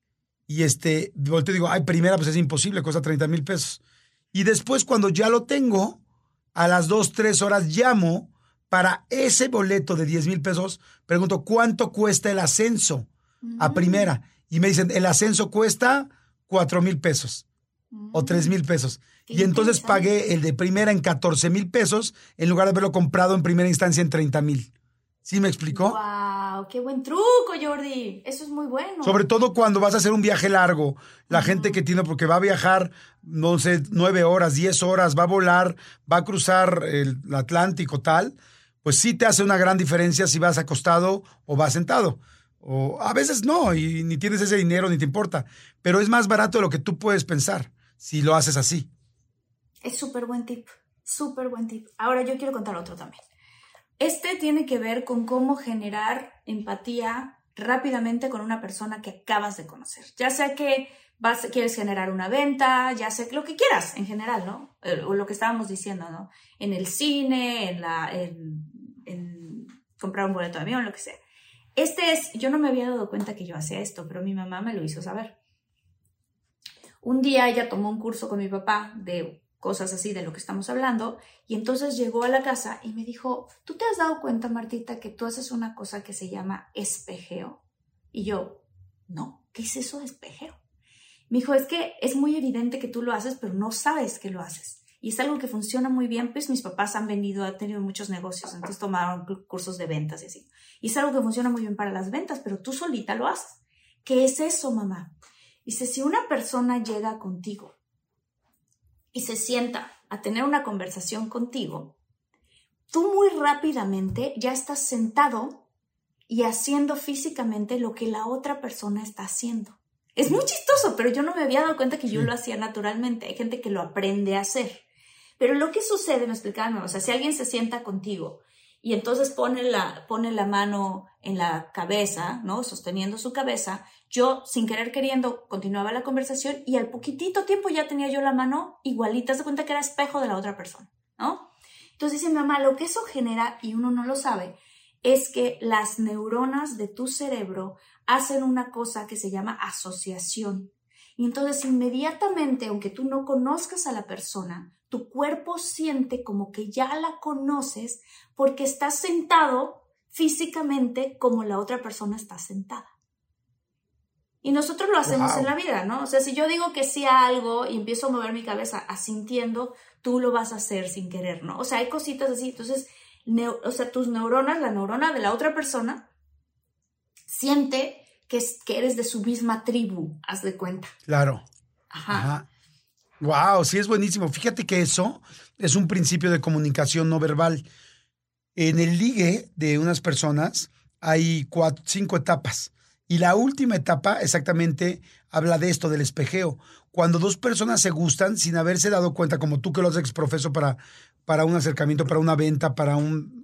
y volteo y digo, primera pues es imposible, cuesta 30,000 pesos. Y después cuando ya lo tengo, a las 2-3 horas llamo para ese boleto de 10,000 pesos, pregunto, ¿cuánto cuesta el ascenso a primera? Y me dicen, el ascenso cuesta 4,000 pesos o 3,000 pesos. Y entonces pagué el de primera en 14,000 pesos en lugar de haberlo comprado en primera instancia en 30,000. ¿Sí me explicó? ¡Wow! ¡Qué buen truco, Jordi! Eso es muy bueno. Sobre todo cuando vas a hacer un viaje largo. La gente que tiene, porque va a viajar, no sé, 9 horas, 10 horas, va a volar, va a cruzar el Atlántico, tal, pues sí te hace una gran diferencia si vas acostado o vas sentado. O a veces no, y ni tienes ese dinero ni te importa. Pero es más barato de lo que tú puedes pensar si lo haces así. Es súper buen tip, súper buen tip. Ahora yo quiero contar otro también. Tiene que ver con cómo generar empatía rápidamente con una persona que acabas de conocer. Ya sea que quieres generar una venta, ya sea lo que quieras en general, ¿no? O lo que estábamos diciendo, ¿no? En el cine, en comprar un boleto de avión, lo que sea. Yo no me había dado cuenta que yo hacía esto, pero mi mamá me lo hizo saber. Un día ella tomó un curso con mi papá de cosas así de lo que estamos hablando, y entonces llegó a la casa y me dijo, ¿tú te has dado cuenta, Martita, que tú haces una cosa que se llama espejeo? Y yo, no, ¿qué es eso de espejeo? Me dijo, es que es muy evidente que tú lo haces, pero no sabes que lo haces. Y es algo que funciona muy bien, pues mis papás han tenido muchos negocios, entonces tomaron cursos de ventas y así. Y es algo que funciona muy bien para las ventas, pero tú solita lo haces. ¿Qué es eso, mamá? Dice, si una persona llega contigo y se sienta a tener una conversación contigo, tú muy rápidamente ya estás sentado y haciendo físicamente lo que la otra persona está haciendo. Es muy chistoso, pero yo no me había dado cuenta que yo lo hacía naturalmente. Hay gente que lo aprende a hacer. Pero lo que sucede, me explicaban, o sea, si alguien se sienta contigo y entonces pone la mano en la cabeza, ¿no? Sosteniendo su cabeza, yo, sin querer queriendo, continuaba la conversación y al poquitito tiempo ya tenía yo la mano igualita, se cuenta que era espejo de la otra persona, ¿no? Entonces dice mi mamá, lo que eso genera, y uno no lo sabe, es que las neuronas de tu cerebro hacen una cosa que se llama asociación. Y entonces inmediatamente, aunque tú no conozcas a la persona, tu cuerpo siente como que ya la conoces porque estás sentado físicamente como la otra persona está sentada. Y nosotros lo hacemos en la vida, ¿no? O sea, si yo digo que sí a algo y empiezo a mover mi cabeza asintiendo, tú lo vas a hacer sin querer, ¿no? O sea, hay cositas así. Entonces, tus neuronas, la neurona de la otra persona, siente que eres de su misma tribu, haz de cuenta. Claro. Ajá. Wow, sí, es buenísimo. Fíjate que eso es un principio de comunicación no verbal. En el ligue de unas personas hay 5 etapas. Y la última etapa exactamente habla de esto, del espejeo. Cuando 2 personas se gustan sin haberse dado cuenta, como tú que lo haces exprofeso para un acercamiento, para una venta, para un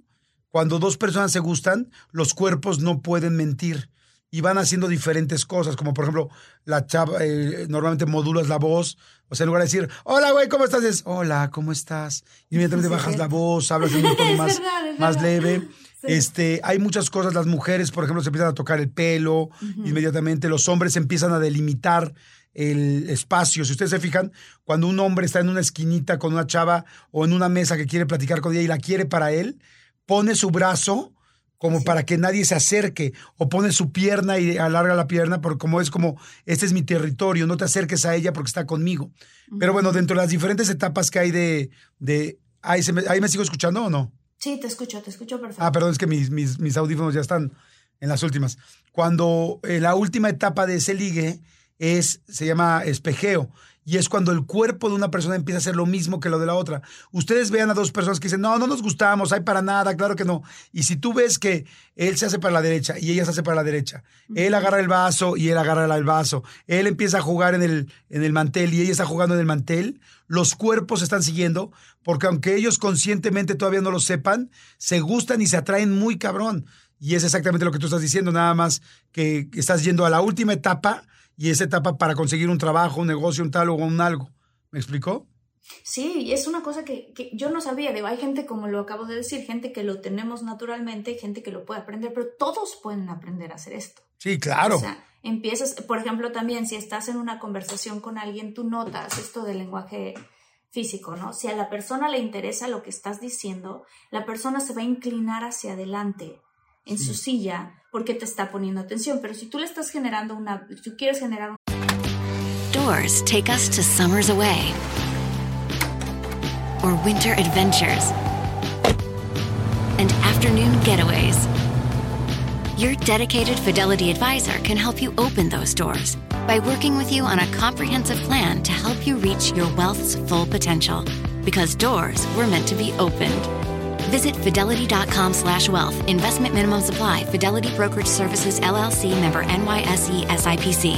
cuando dos personas se gustan, los cuerpos no pueden mentir y van haciendo diferentes cosas, como por ejemplo, la chava, normalmente modulas la voz, o sea, en lugar de decir, hola, güey, ¿cómo estás? Es, hola, ¿cómo estás? Inmediatamente bajas la voz, hablas en un tono más leve. Sí. Hay muchas cosas, las mujeres, por ejemplo, se empiezan a tocar el pelo, inmediatamente los hombres empiezan a delimitar el espacio. Si ustedes se fijan, cuando un hombre está en una esquinita con una chava o en una mesa que quiere platicar con ella y la quiere para él, pone su brazo como para que nadie se acerque, o pone su pierna y alarga la pierna, porque es como, este es mi territorio, no te acerques a ella porque está conmigo. Pero bueno, dentro de las diferentes etapas que hay ¿ahí me sigo escuchando o no? Sí, te escucho perfecto. Ah, perdón, es que mis audífonos ya están en las últimas. Cuando la última etapa de ese ligue se llama espejeo, y es cuando el cuerpo de una persona empieza a hacer lo mismo que lo de la otra. Ustedes vean a dos personas que dicen, no nos gustamos, hay para nada, claro que no. Y si tú ves que él se hace para la derecha y ella se hace para la derecha, él agarra el vaso y él agarra el vaso, él empieza a jugar en el mantel y ella está jugando en el mantel, los cuerpos se están siguiendo, porque aunque ellos conscientemente todavía no lo sepan, se gustan y se atraen muy cabrón. Y es exactamente lo que tú estás diciendo, nada más que estás yendo a la última etapa, y esa etapa para conseguir un trabajo, un negocio, un tal o un algo. ¿Me explicó? Sí, y es una cosa que yo no sabía. Hay gente, como lo acabo de decir, gente que lo tenemos naturalmente, gente que lo puede aprender, pero todos pueden aprender a hacer esto. Sí, claro. O sea, empiezas, por ejemplo, también si estás en una conversación con alguien, tú notas esto del lenguaje físico, ¿no? Si a la persona le interesa lo que estás diciendo, la persona se va a inclinar hacia adelante en su silla porque te está poniendo atención. Pero si tú le estás generando si tú quieres generar Doors take us to summers away or winter adventures and afternoon getaways. Your dedicated Fidelity advisor can help you open those doors by working with you on a comprehensive plan to help you reach your wealth's full potential. Because doors were meant to be opened. Visit fidelity.com/wealth. Investment minimum supply. Fidelity Brokerage Services, LLC, member NYSE SIPC.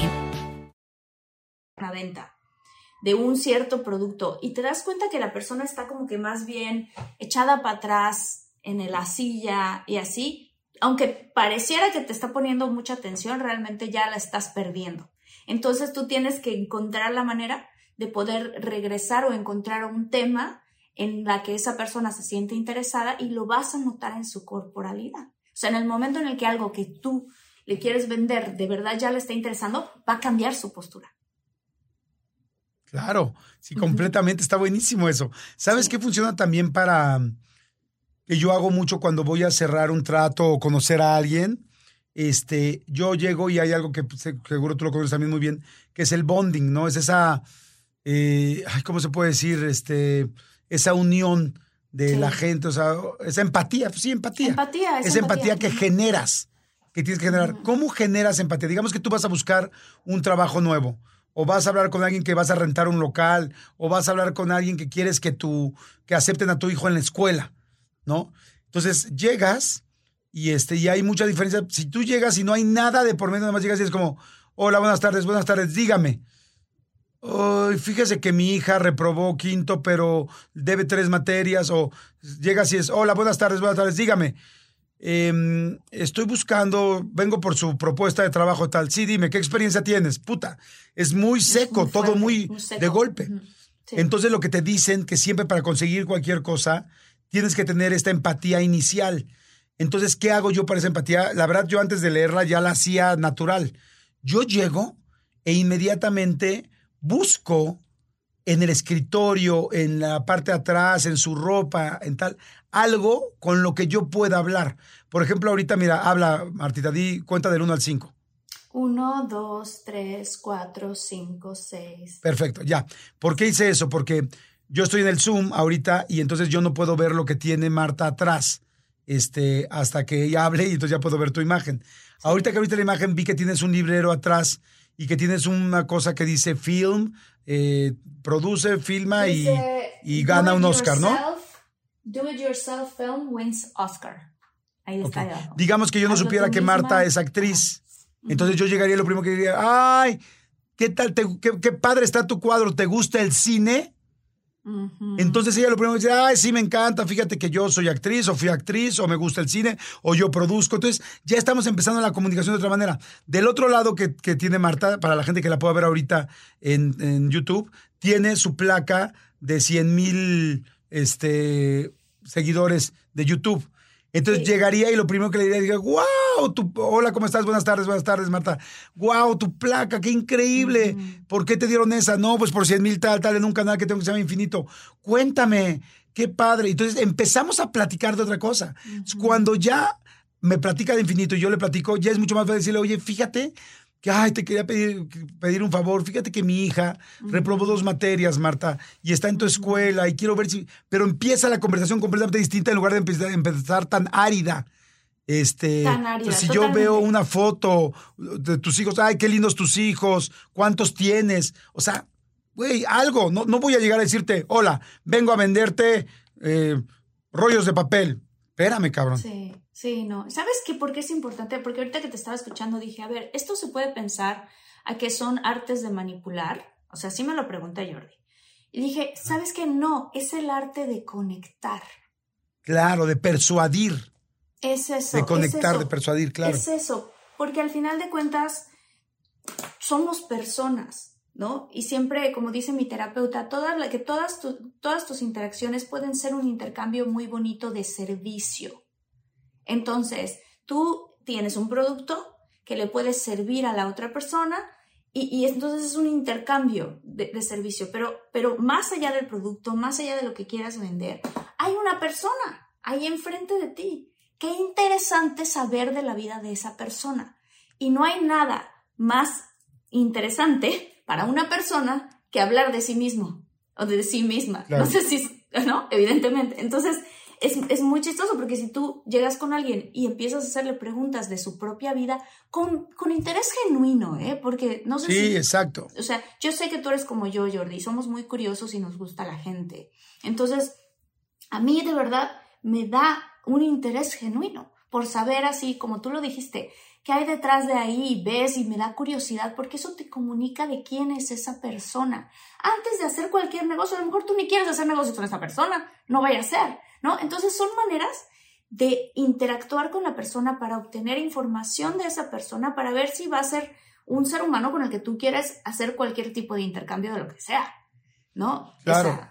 Una venta de un cierto producto y te das cuenta que la persona está como que más bien echada para atrás en la silla y así, aunque pareciera que te está poniendo mucha atención, realmente ya la estás perdiendo. Entonces tú tienes que encontrar la manera de poder regresar o encontrar un tema en la que esa persona se siente interesada y lo vas a notar en su corporalidad. O sea, en el momento en el que algo que tú le quieres vender de verdad ya le está interesando, va a cambiar su postura. Claro, sí, completamente, está buenísimo eso. ¿Sabes qué funciona también que yo hago mucho cuando voy a cerrar un trato o conocer a alguien? Yo llego y hay algo que seguro tú lo conoces también muy bien, que es el bonding, ¿no? Es esa, ¿cómo se puede decir? Esa unión de la gente, o sea, esa empatía, sí, empatía. Esa empatía que generas, que tienes que generar. ¿Cómo generas empatía? Digamos que tú vas a buscar un trabajo nuevo, o vas a hablar con alguien que vas a rentar un local, o vas a hablar con alguien que quieres que acepten a tu hijo en la escuela, ¿no? Entonces llegas y hay mucha diferencia. Si tú llegas y no hay nada de por medio, nada más llegas y es como, hola, buenas tardes, dígame. Oh, fíjese que mi hija reprobó quinto, pero debe 3 materias. O llegas y es, hola, buenas tardes, dígame. Estoy buscando, vengo por su propuesta de trabajo tal. Sí, dime, ¿qué experiencia tienes? Puta, es muy seco, muy fuerte, todo muy seco. De golpe. Sí. Entonces lo que te dicen que siempre para conseguir cualquier cosa tienes que tener esta empatía inicial. Entonces, ¿qué hago yo para esa empatía? La verdad, yo antes de leerla ya la hacía natural. Yo llego e inmediatamente busco en el escritorio, en la parte de atrás, en su ropa, en tal, algo con lo que yo pueda hablar. Por ejemplo, ahorita, mira, habla, Martita, di cuenta del 1 al 5. 1, 2, 3, 4, 5, 6. Perfecto, ya. ¿Por qué hice eso? Porque yo estoy en el Zoom ahorita y entonces yo no puedo ver lo que tiene Marta atrás hasta que ella hable y entonces ya puedo ver tu imagen. Sí. Ahorita que ahorita la imagen vi que tienes un librero atrás y que tienes una cosa que dice film, produce, filma y gana un Oscar, ¿no? Do it yourself film wins Oscar. Ahí está. Okay. Digamos que yo no supiera que Marta es actriz. Entonces yo llegaría, lo primero que diría, ay, ¿qué tal? ¿Qué padre está tu cuadro? ¿Te gusta el cine? Entonces ella lo primero dice, ay, sí, me encanta, fíjate que yo soy actriz, o fui actriz, o me gusta el cine, o yo produzco. Entonces ya estamos empezando la comunicación de otra manera. Del otro lado que tiene Marta, para la gente que la pueda ver ahorita en YouTube, tiene su placa de 100,000 seguidores de YouTube. Entonces llegaría y lo primero que le diría, wow, hola, ¿cómo estás? Buenas tardes, Marta. Wow, tu placa, qué increíble. ¿Por qué te dieron esa? No, pues por 100,000 tal, en un canal que tengo que se llama Infinito. Cuéntame, qué padre. Entonces empezamos a platicar de otra cosa. Cuando ya me platica de Infinito y yo le platico, ya es mucho más fácil decirle, oye, fíjate que, te quería pedir un favor. Fíjate que mi hija reprobó 2 materias, Marta, y está en tu escuela y quiero ver si... Pero empieza la conversación completamente distinta en lugar de empezar tan árida. Tan árida, si totalmente. yo veo una foto de tus hijos, ay, qué lindos tus hijos, ¿cuántos tienes? O sea, güey, algo. No voy a llegar a decirte, hola, vengo a venderte rollos de papel. Espérame, cabrón. Sí, no. ¿Sabes qué? ¿Por qué es importante? Porque ahorita que te estaba escuchando dije, a ver, esto se puede pensar a que son artes de manipular. O sea, sí me lo pregunté Jordi. Y dije, ¿sabes qué? No, es el arte de conectar. Claro, de persuadir. Es eso. De conectar, de persuadir, claro. Es eso, porque al final de cuentas somos personas, ¿no? Y siempre, como dice mi terapeuta, todas tus interacciones pueden ser un intercambio muy bonito de servicio. Entonces, tú tienes un producto que le puedes servir a la otra persona y entonces es un intercambio de servicio. Pero más allá del producto, más allá de lo que quieras vender, hay una persona ahí enfrente de ti. Qué interesante saber de la vida de esa persona. Y no hay nada más interesante para una persona que hablar de sí mismo o de sí misma. Claro. No sé si, ¿no? Evidentemente. Entonces, es muy chistoso porque si tú llegas con alguien y empiezas a hacerle preguntas de su propia vida con interés genuino, porque no sé si... Sí, exacto. O sea, yo sé que tú eres como yo, Jordi, somos muy curiosos y nos gusta la gente. Entonces, a mí de verdad me da un interés genuino por saber, así como tú lo dijiste, qué hay detrás de ahí, ves, y me da curiosidad porque eso te comunica de quién es esa persona. Antes de hacer cualquier negocio, a lo mejor tú ni quieres hacer negocios con esa persona, no vaya a ser, ¿no? Entonces son maneras de interactuar con la persona para obtener información de esa persona, para ver si va a ser un ser humano con el que tú quieres hacer cualquier tipo de intercambio de lo que sea, ¿no? Claro.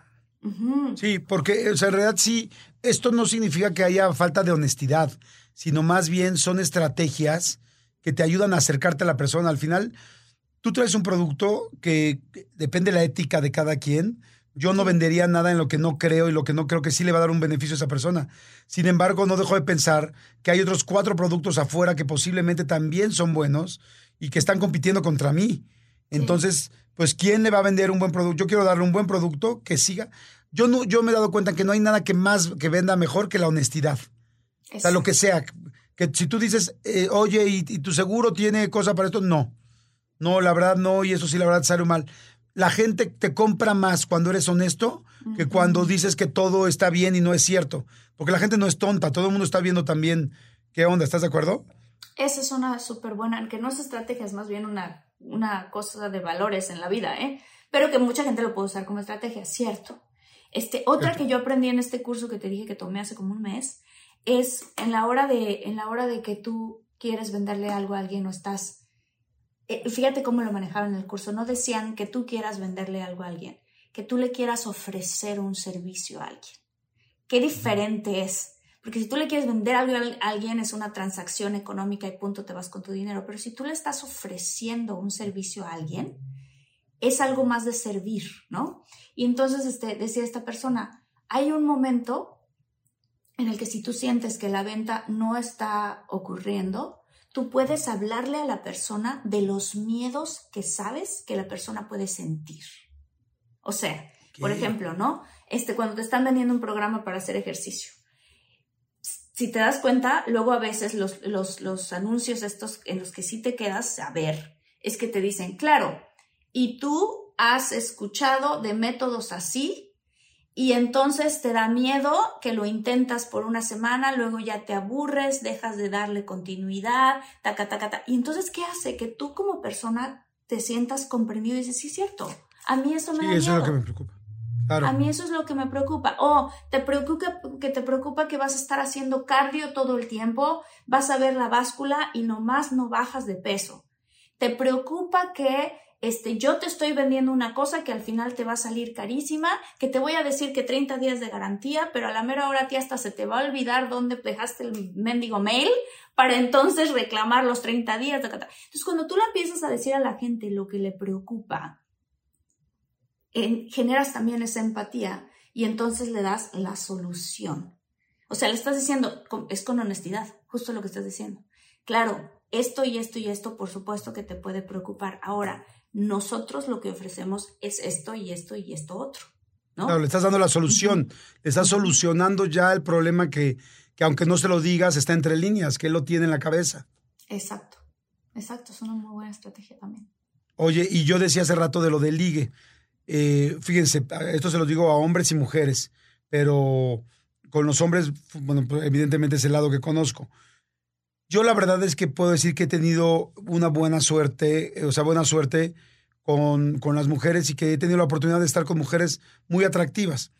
Sí, porque en realidad sí, esto no significa que haya falta de honestidad, sino más bien son estrategias que te ayudan a acercarte a la persona. Al final, tú traes un producto que depende de la ética de cada quien. Yo no vendería nada en lo que no creo y lo que no creo que sí le va a dar un beneficio a esa persona. Sin embargo, no dejo de pensar que hay otros 4 productos afuera que posiblemente también son buenos y que están compitiendo contra mí. Entonces, pues, ¿quién le va a vender un buen producto? Yo quiero darle un buen producto que siga. Yo me he dado cuenta que no hay nada que venda mejor que la honestidad. Eso. O sea, lo que sea. Que si tú dices, oye, ¿y tu seguro tiene cosa para esto? No. No, la verdad no, y eso sí, la verdad sale mal. La gente te compra más cuando eres honesto que cuando dices que todo está bien y no es cierto. Porque la gente no es tonta, todo el mundo está viendo también qué onda, ¿estás de acuerdo? Esa es una súper buena, que no es estrategia, es más bien una cosa de valores en la vida, pero que mucha gente lo puede usar como estrategia, cierto. Otra que yo aprendí en este curso que te dije que tomé hace como un mes, es en la hora de que tú quieres venderle algo a alguien o estás... fíjate cómo lo manejaban en el curso. No decían que tú quieras venderle algo a alguien, que tú le quieras ofrecer un servicio a alguien. Qué diferente es. Porque si tú le quieres vender algo a alguien es una transacción económica y punto, te vas con tu dinero. Pero si tú le estás ofreciendo un servicio a alguien, es algo más de servir, ¿no? Y entonces decía esta persona, hay un momento en el que si tú sientes que la venta no está ocurriendo, tú puedes hablarle a la persona de los miedos que sabes que la persona puede sentir. O sea, por ejemplo, ¿no? Cuando te están vendiendo un programa para hacer ejercicio, si te das cuenta, luego a veces los anuncios estos en los que sí te quedas a ver, es que te dicen, claro, y tú has escuchado de métodos así, y entonces te da miedo que lo intentas por una semana, luego ya te aburres, dejas de darle continuidad, taca. Y entonces, ¿qué hace? Que tú como persona te sientas comprendido y dices, sí, es cierto, a mí eso me da miedo. Eso es lo que me preocupa. Claro. A mí eso es lo que me preocupa. Te preocupa que vas a estar haciendo cardio todo el tiempo, vas a ver la báscula y nomás no bajas de peso. Te preocupa que yo te estoy vendiendo una cosa que al final te va a salir carísima, que te voy a decir que 30 días de garantía, pero a la mera hora a ti hasta se te va a olvidar dónde dejaste el mendigo mail para entonces reclamar los 30 días. Entonces, cuando tú le empiezas a decir a la gente lo que le preocupa, generas también esa empatía y entonces le das la solución. O sea, le estás diciendo, es con honestidad, justo lo que estás diciendo. Claro, esto y esto y esto, por supuesto que te puede preocupar. Ahora, nosotros lo que ofrecemos es esto y esto y esto otro, ¿no? Claro, le estás dando la solución, le estás solucionando ya el problema que aunque no se lo digas, está entre líneas, que él lo tiene en la cabeza. Exacto, es una muy buena estrategia también. Oye, y yo decía hace rato de lo del ligue. Fíjense, esto se lo digo a hombres y mujeres, pero con los hombres, bueno, evidentemente es el lado que conozco. Yo la verdad es que puedo decir que he tenido una buena suerte con las mujeres y que he tenido la oportunidad de estar con mujeres muy atractivas.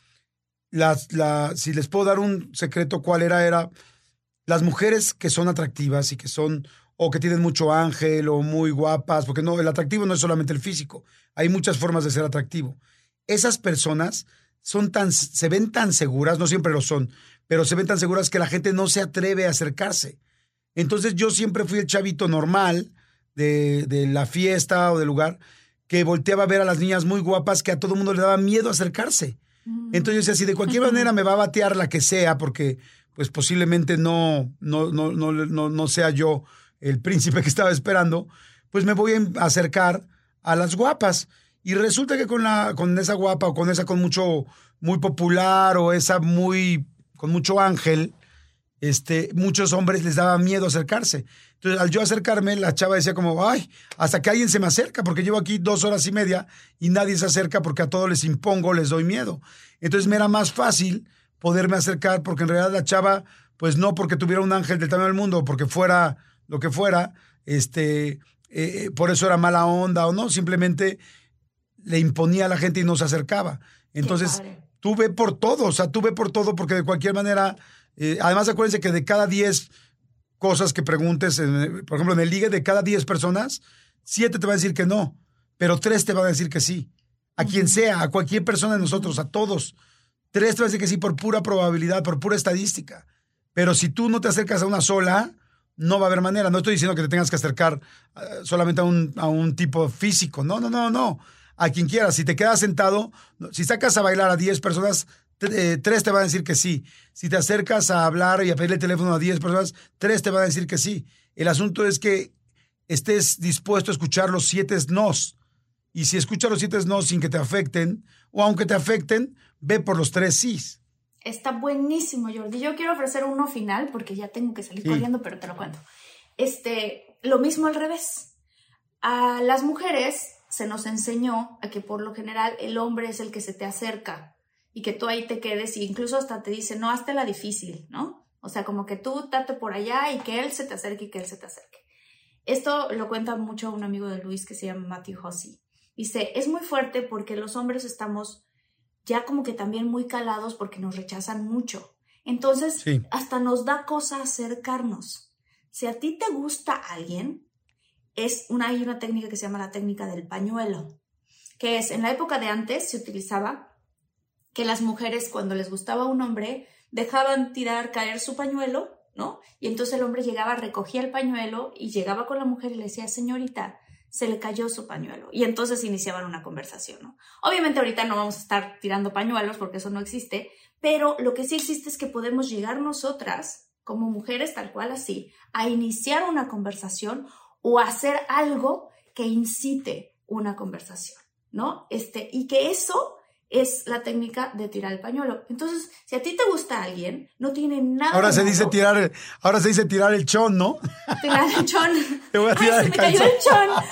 Si les puedo dar un secreto, ¿cuál era? Las mujeres que son atractivas y que son, o que tienen mucho ángel o muy guapas, porque no, el atractivo no es solamente el físico, hay muchas formas de ser atractivo. Esas personas se ven tan seguras, no siempre lo son, pero se ven tan seguras que la gente no se atreve a acercarse. Entonces yo siempre fui el chavito normal de la fiesta o del lugar que volteaba a ver a las niñas muy guapas que a todo mundo le daba miedo acercarse. Entonces yo decía, si de cualquier manera me va a batear la que sea, porque pues posiblemente no sea yo el príncipe que estaba esperando, pues me voy a acercar a las guapas. Y resulta que con esa guapa o con esa muy popular o esa con mucho ángel, muchos hombres les daba miedo acercarse. Entonces, al yo acercarme, la chava decía como, ay, hasta que alguien se me acerca, porque llevo aquí 2 horas y media y nadie se acerca porque a todos les impongo, les doy miedo. Entonces, me era más fácil poderme acercar porque en realidad la chava, pues no porque tuviera un ángel del tamaño del mundo, porque fuera lo que fuera, por eso era mala onda o no, simplemente le imponía a la gente y no se acercaba. Entonces, tuve por todo porque de cualquier manera... además, acuérdense que de cada 10 cosas que preguntes, por ejemplo, en el ligue, de cada 10 personas, 7 te van a decir que no, pero 3 te van a decir que sí. A quien sea, a cualquier persona de nosotros, a todos. 3 te van a decir que sí por pura probabilidad, por pura estadística. Pero si tú no te acercas a una sola, no va a haber manera. No estoy diciendo que te tengas que acercar solamente a un tipo físico. No. A quien quieras. Si te quedas sentado, si sacas a bailar a 10 personas... 3 te van a decir que sí. Si te acercas a hablar y a pedirle teléfono a 10 personas, 3 te van a decir que sí. El asunto es que estés dispuesto a escuchar los 7 nos. Y si escuchas los 7 nos sin que te afecten, o aunque te afecten, ve por los 3 sís. Está buenísimo, Jordi. Yo quiero ofrecer uno final porque ya tengo que salir corriendo, pero te lo cuento. Lo mismo al revés. A las mujeres se nos enseñó a que por lo general el hombre es el que se te acerca y que tú ahí te quedes y incluso hasta te dice, no, hazte la difícil, ¿no? O sea, como que tú date por allá y que él se te acerque y que él se te acerque. Esto lo cuenta mucho un amigo de Luis que se llama Matthew Hussey. Dice, es muy fuerte porque los hombres estamos ya como que también muy calados porque nos rechazan mucho. Entonces, hasta nos da cosa acercarnos. Si a ti te gusta alguien, hay una técnica que se llama la técnica del pañuelo, que es, en la época de antes se utilizaba que las mujeres cuando les gustaba un hombre dejaban caer su pañuelo, ¿no? Y entonces el hombre llegaba, recogía el pañuelo y llegaba con la mujer y le decía, señorita, se le cayó su pañuelo. Y entonces iniciaban una conversación, ¿no? Obviamente ahorita no vamos a estar tirando pañuelos porque eso no existe, pero lo que sí existe es que podemos llegar nosotras, como mujeres tal cual así, a iniciar una conversación o a hacer algo que incite una conversación, ¿no? Y que eso es la técnica de tirar el pañuelo. Entonces, si a ti te gusta alguien, no tiene nada. Ahora se dice tirar el chon, ¿no? Tirar el chon. Te voy a tirar el calzón. Se me cayó el chon.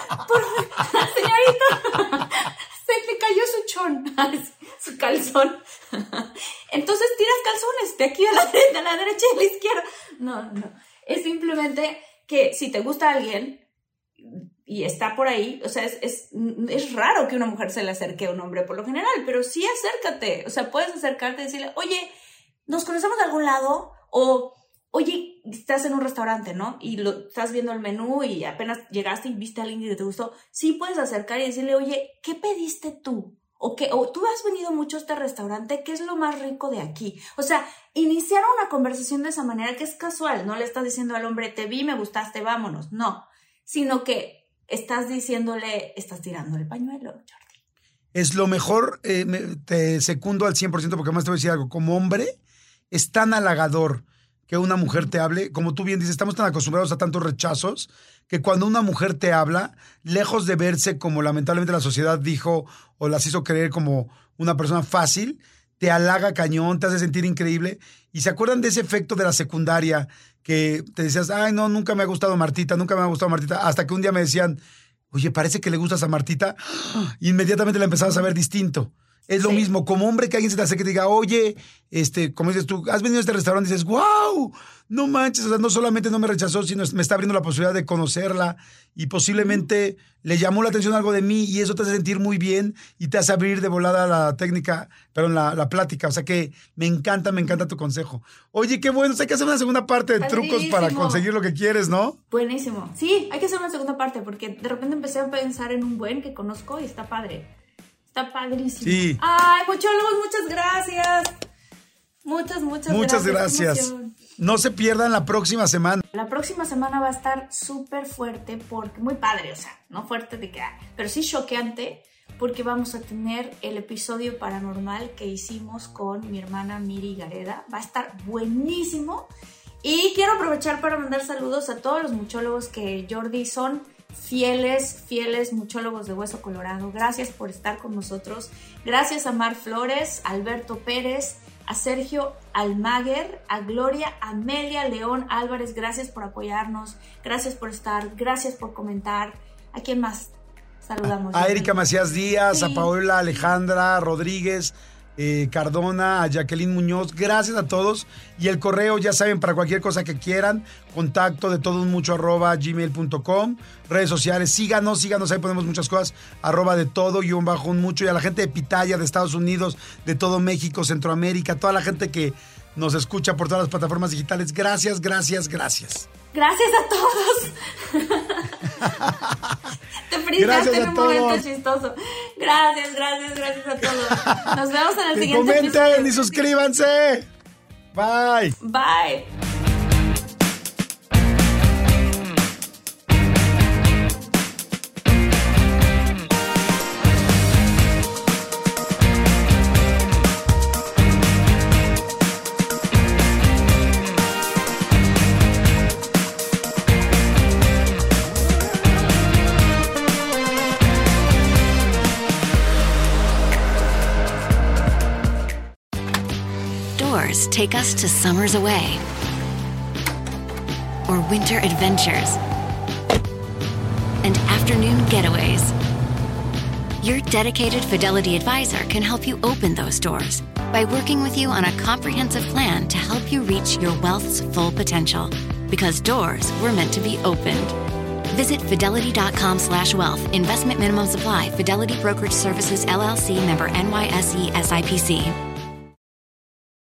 Señorita, se le cayó su chon, su calzón. Entonces tiras calzones de aquí a la derecha y a la izquierda. No. Es simplemente que si te gusta alguien, y está por ahí, o sea, es raro que una mujer se le acerque a un hombre por lo general, pero sí acércate, o sea, puedes acercarte y decirle, oye, ¿nos conocemos de algún lado? O, oye, estás en un restaurante, ¿no? Y estás viendo el menú y apenas llegaste y viste a alguien que te gustó. Sí puedes acercar y decirle, oye, ¿qué pediste tú? O tú has venido mucho a este restaurante, ¿qué es lo más rico de aquí? O sea, iniciar una conversación de esa manera que es casual, no le estás diciendo al hombre, te vi, me gustaste, vámonos, no, sino que estás diciéndole, estás tirando el pañuelo, Jordi. Es lo mejor, te secundo al 100% porque además te voy a decir algo, como hombre es tan halagador que una mujer te hable, como tú bien dices, estamos tan acostumbrados a tantos rechazos que cuando una mujer te habla, lejos de verse como lamentablemente la sociedad dijo o las hizo creer como una persona fácil, te halaga cañón, te hace sentir increíble. ¿Y se acuerdan de ese efecto de la secundaria que te decías, ay, no, nunca me ha gustado Martita, hasta que un día me decían, oye, parece que le gustas a Martita? Inmediatamente la empezabas a ver distinto. Es lo mismo, como hombre que alguien se te acerque y te diga, oye, como dices tú, has venido a este restaurante y dices, wow, no manches, o sea, no solamente no me rechazó, sino me está abriendo la posibilidad de conocerla y posiblemente le llamó la atención algo de mí y eso te hace sentir muy bien y te hace abrir de volada la plática. O sea que me encanta tu consejo. Oye, qué bueno, hay que hacer una segunda parte de trucos para conseguir lo que quieres, ¿no? Buenísimo. Sí, hay que hacer una segunda parte porque de repente empecé a pensar en un buen que conozco y está padre. Está padrísimo. Sí. Ay, muchólogos, muchas gracias. Muchas gracias. No se pierdan la próxima semana. La próxima semana va a estar súper fuerte porque muy padre, o sea, no fuerte de que, pero sí choqueante porque vamos a tener el episodio paranormal que hicimos con mi hermana Miri Gareda. Va a estar buenísimo y quiero aprovechar para mandar saludos a todos los muchólogos que Jordi son fieles muchólogos de Hueso Colorado. Gracias por estar con nosotros. Gracias a Mar Flores, a Alberto Pérez, a Sergio Almaguer, a Gloria Amelia León Álvarez. Gracias por apoyarnos, gracias por estar, gracias por comentar. ¿A quién más saludamos? A Erika Macías Díaz, sí. A Paola Alejandra Rodríguez, Cardona, a Jacqueline Muñoz, gracias a todos. Y el correo, ya saben, para cualquier cosa que quieran, contacto de todo un mucho @gmail.com. Redes sociales, síganos, ahí ponemos muchas cosas, @de todo _un mucho. Y a la gente de Pitaya, de Estados Unidos, de todo México, Centroamérica, toda la gente que nos escucha por todas las plataformas digitales, gracias. Gracias a todos. Te frisaste en un momento chistoso. Gracias a todos. Nos vemos en el siguiente comenten episodio. Y suscríbanse. Bye. Take us to summers away or winter adventures and afternoon getaways. Your dedicated Fidelity advisor can help you open those doors by working with you on a comprehensive plan to help you reach your wealth's full potential, because doors were meant to be opened. Visit fidelity.com/wealth. Investment minimum supply. Fidelity Brokerage Services, LLC, member NYSE SIPC.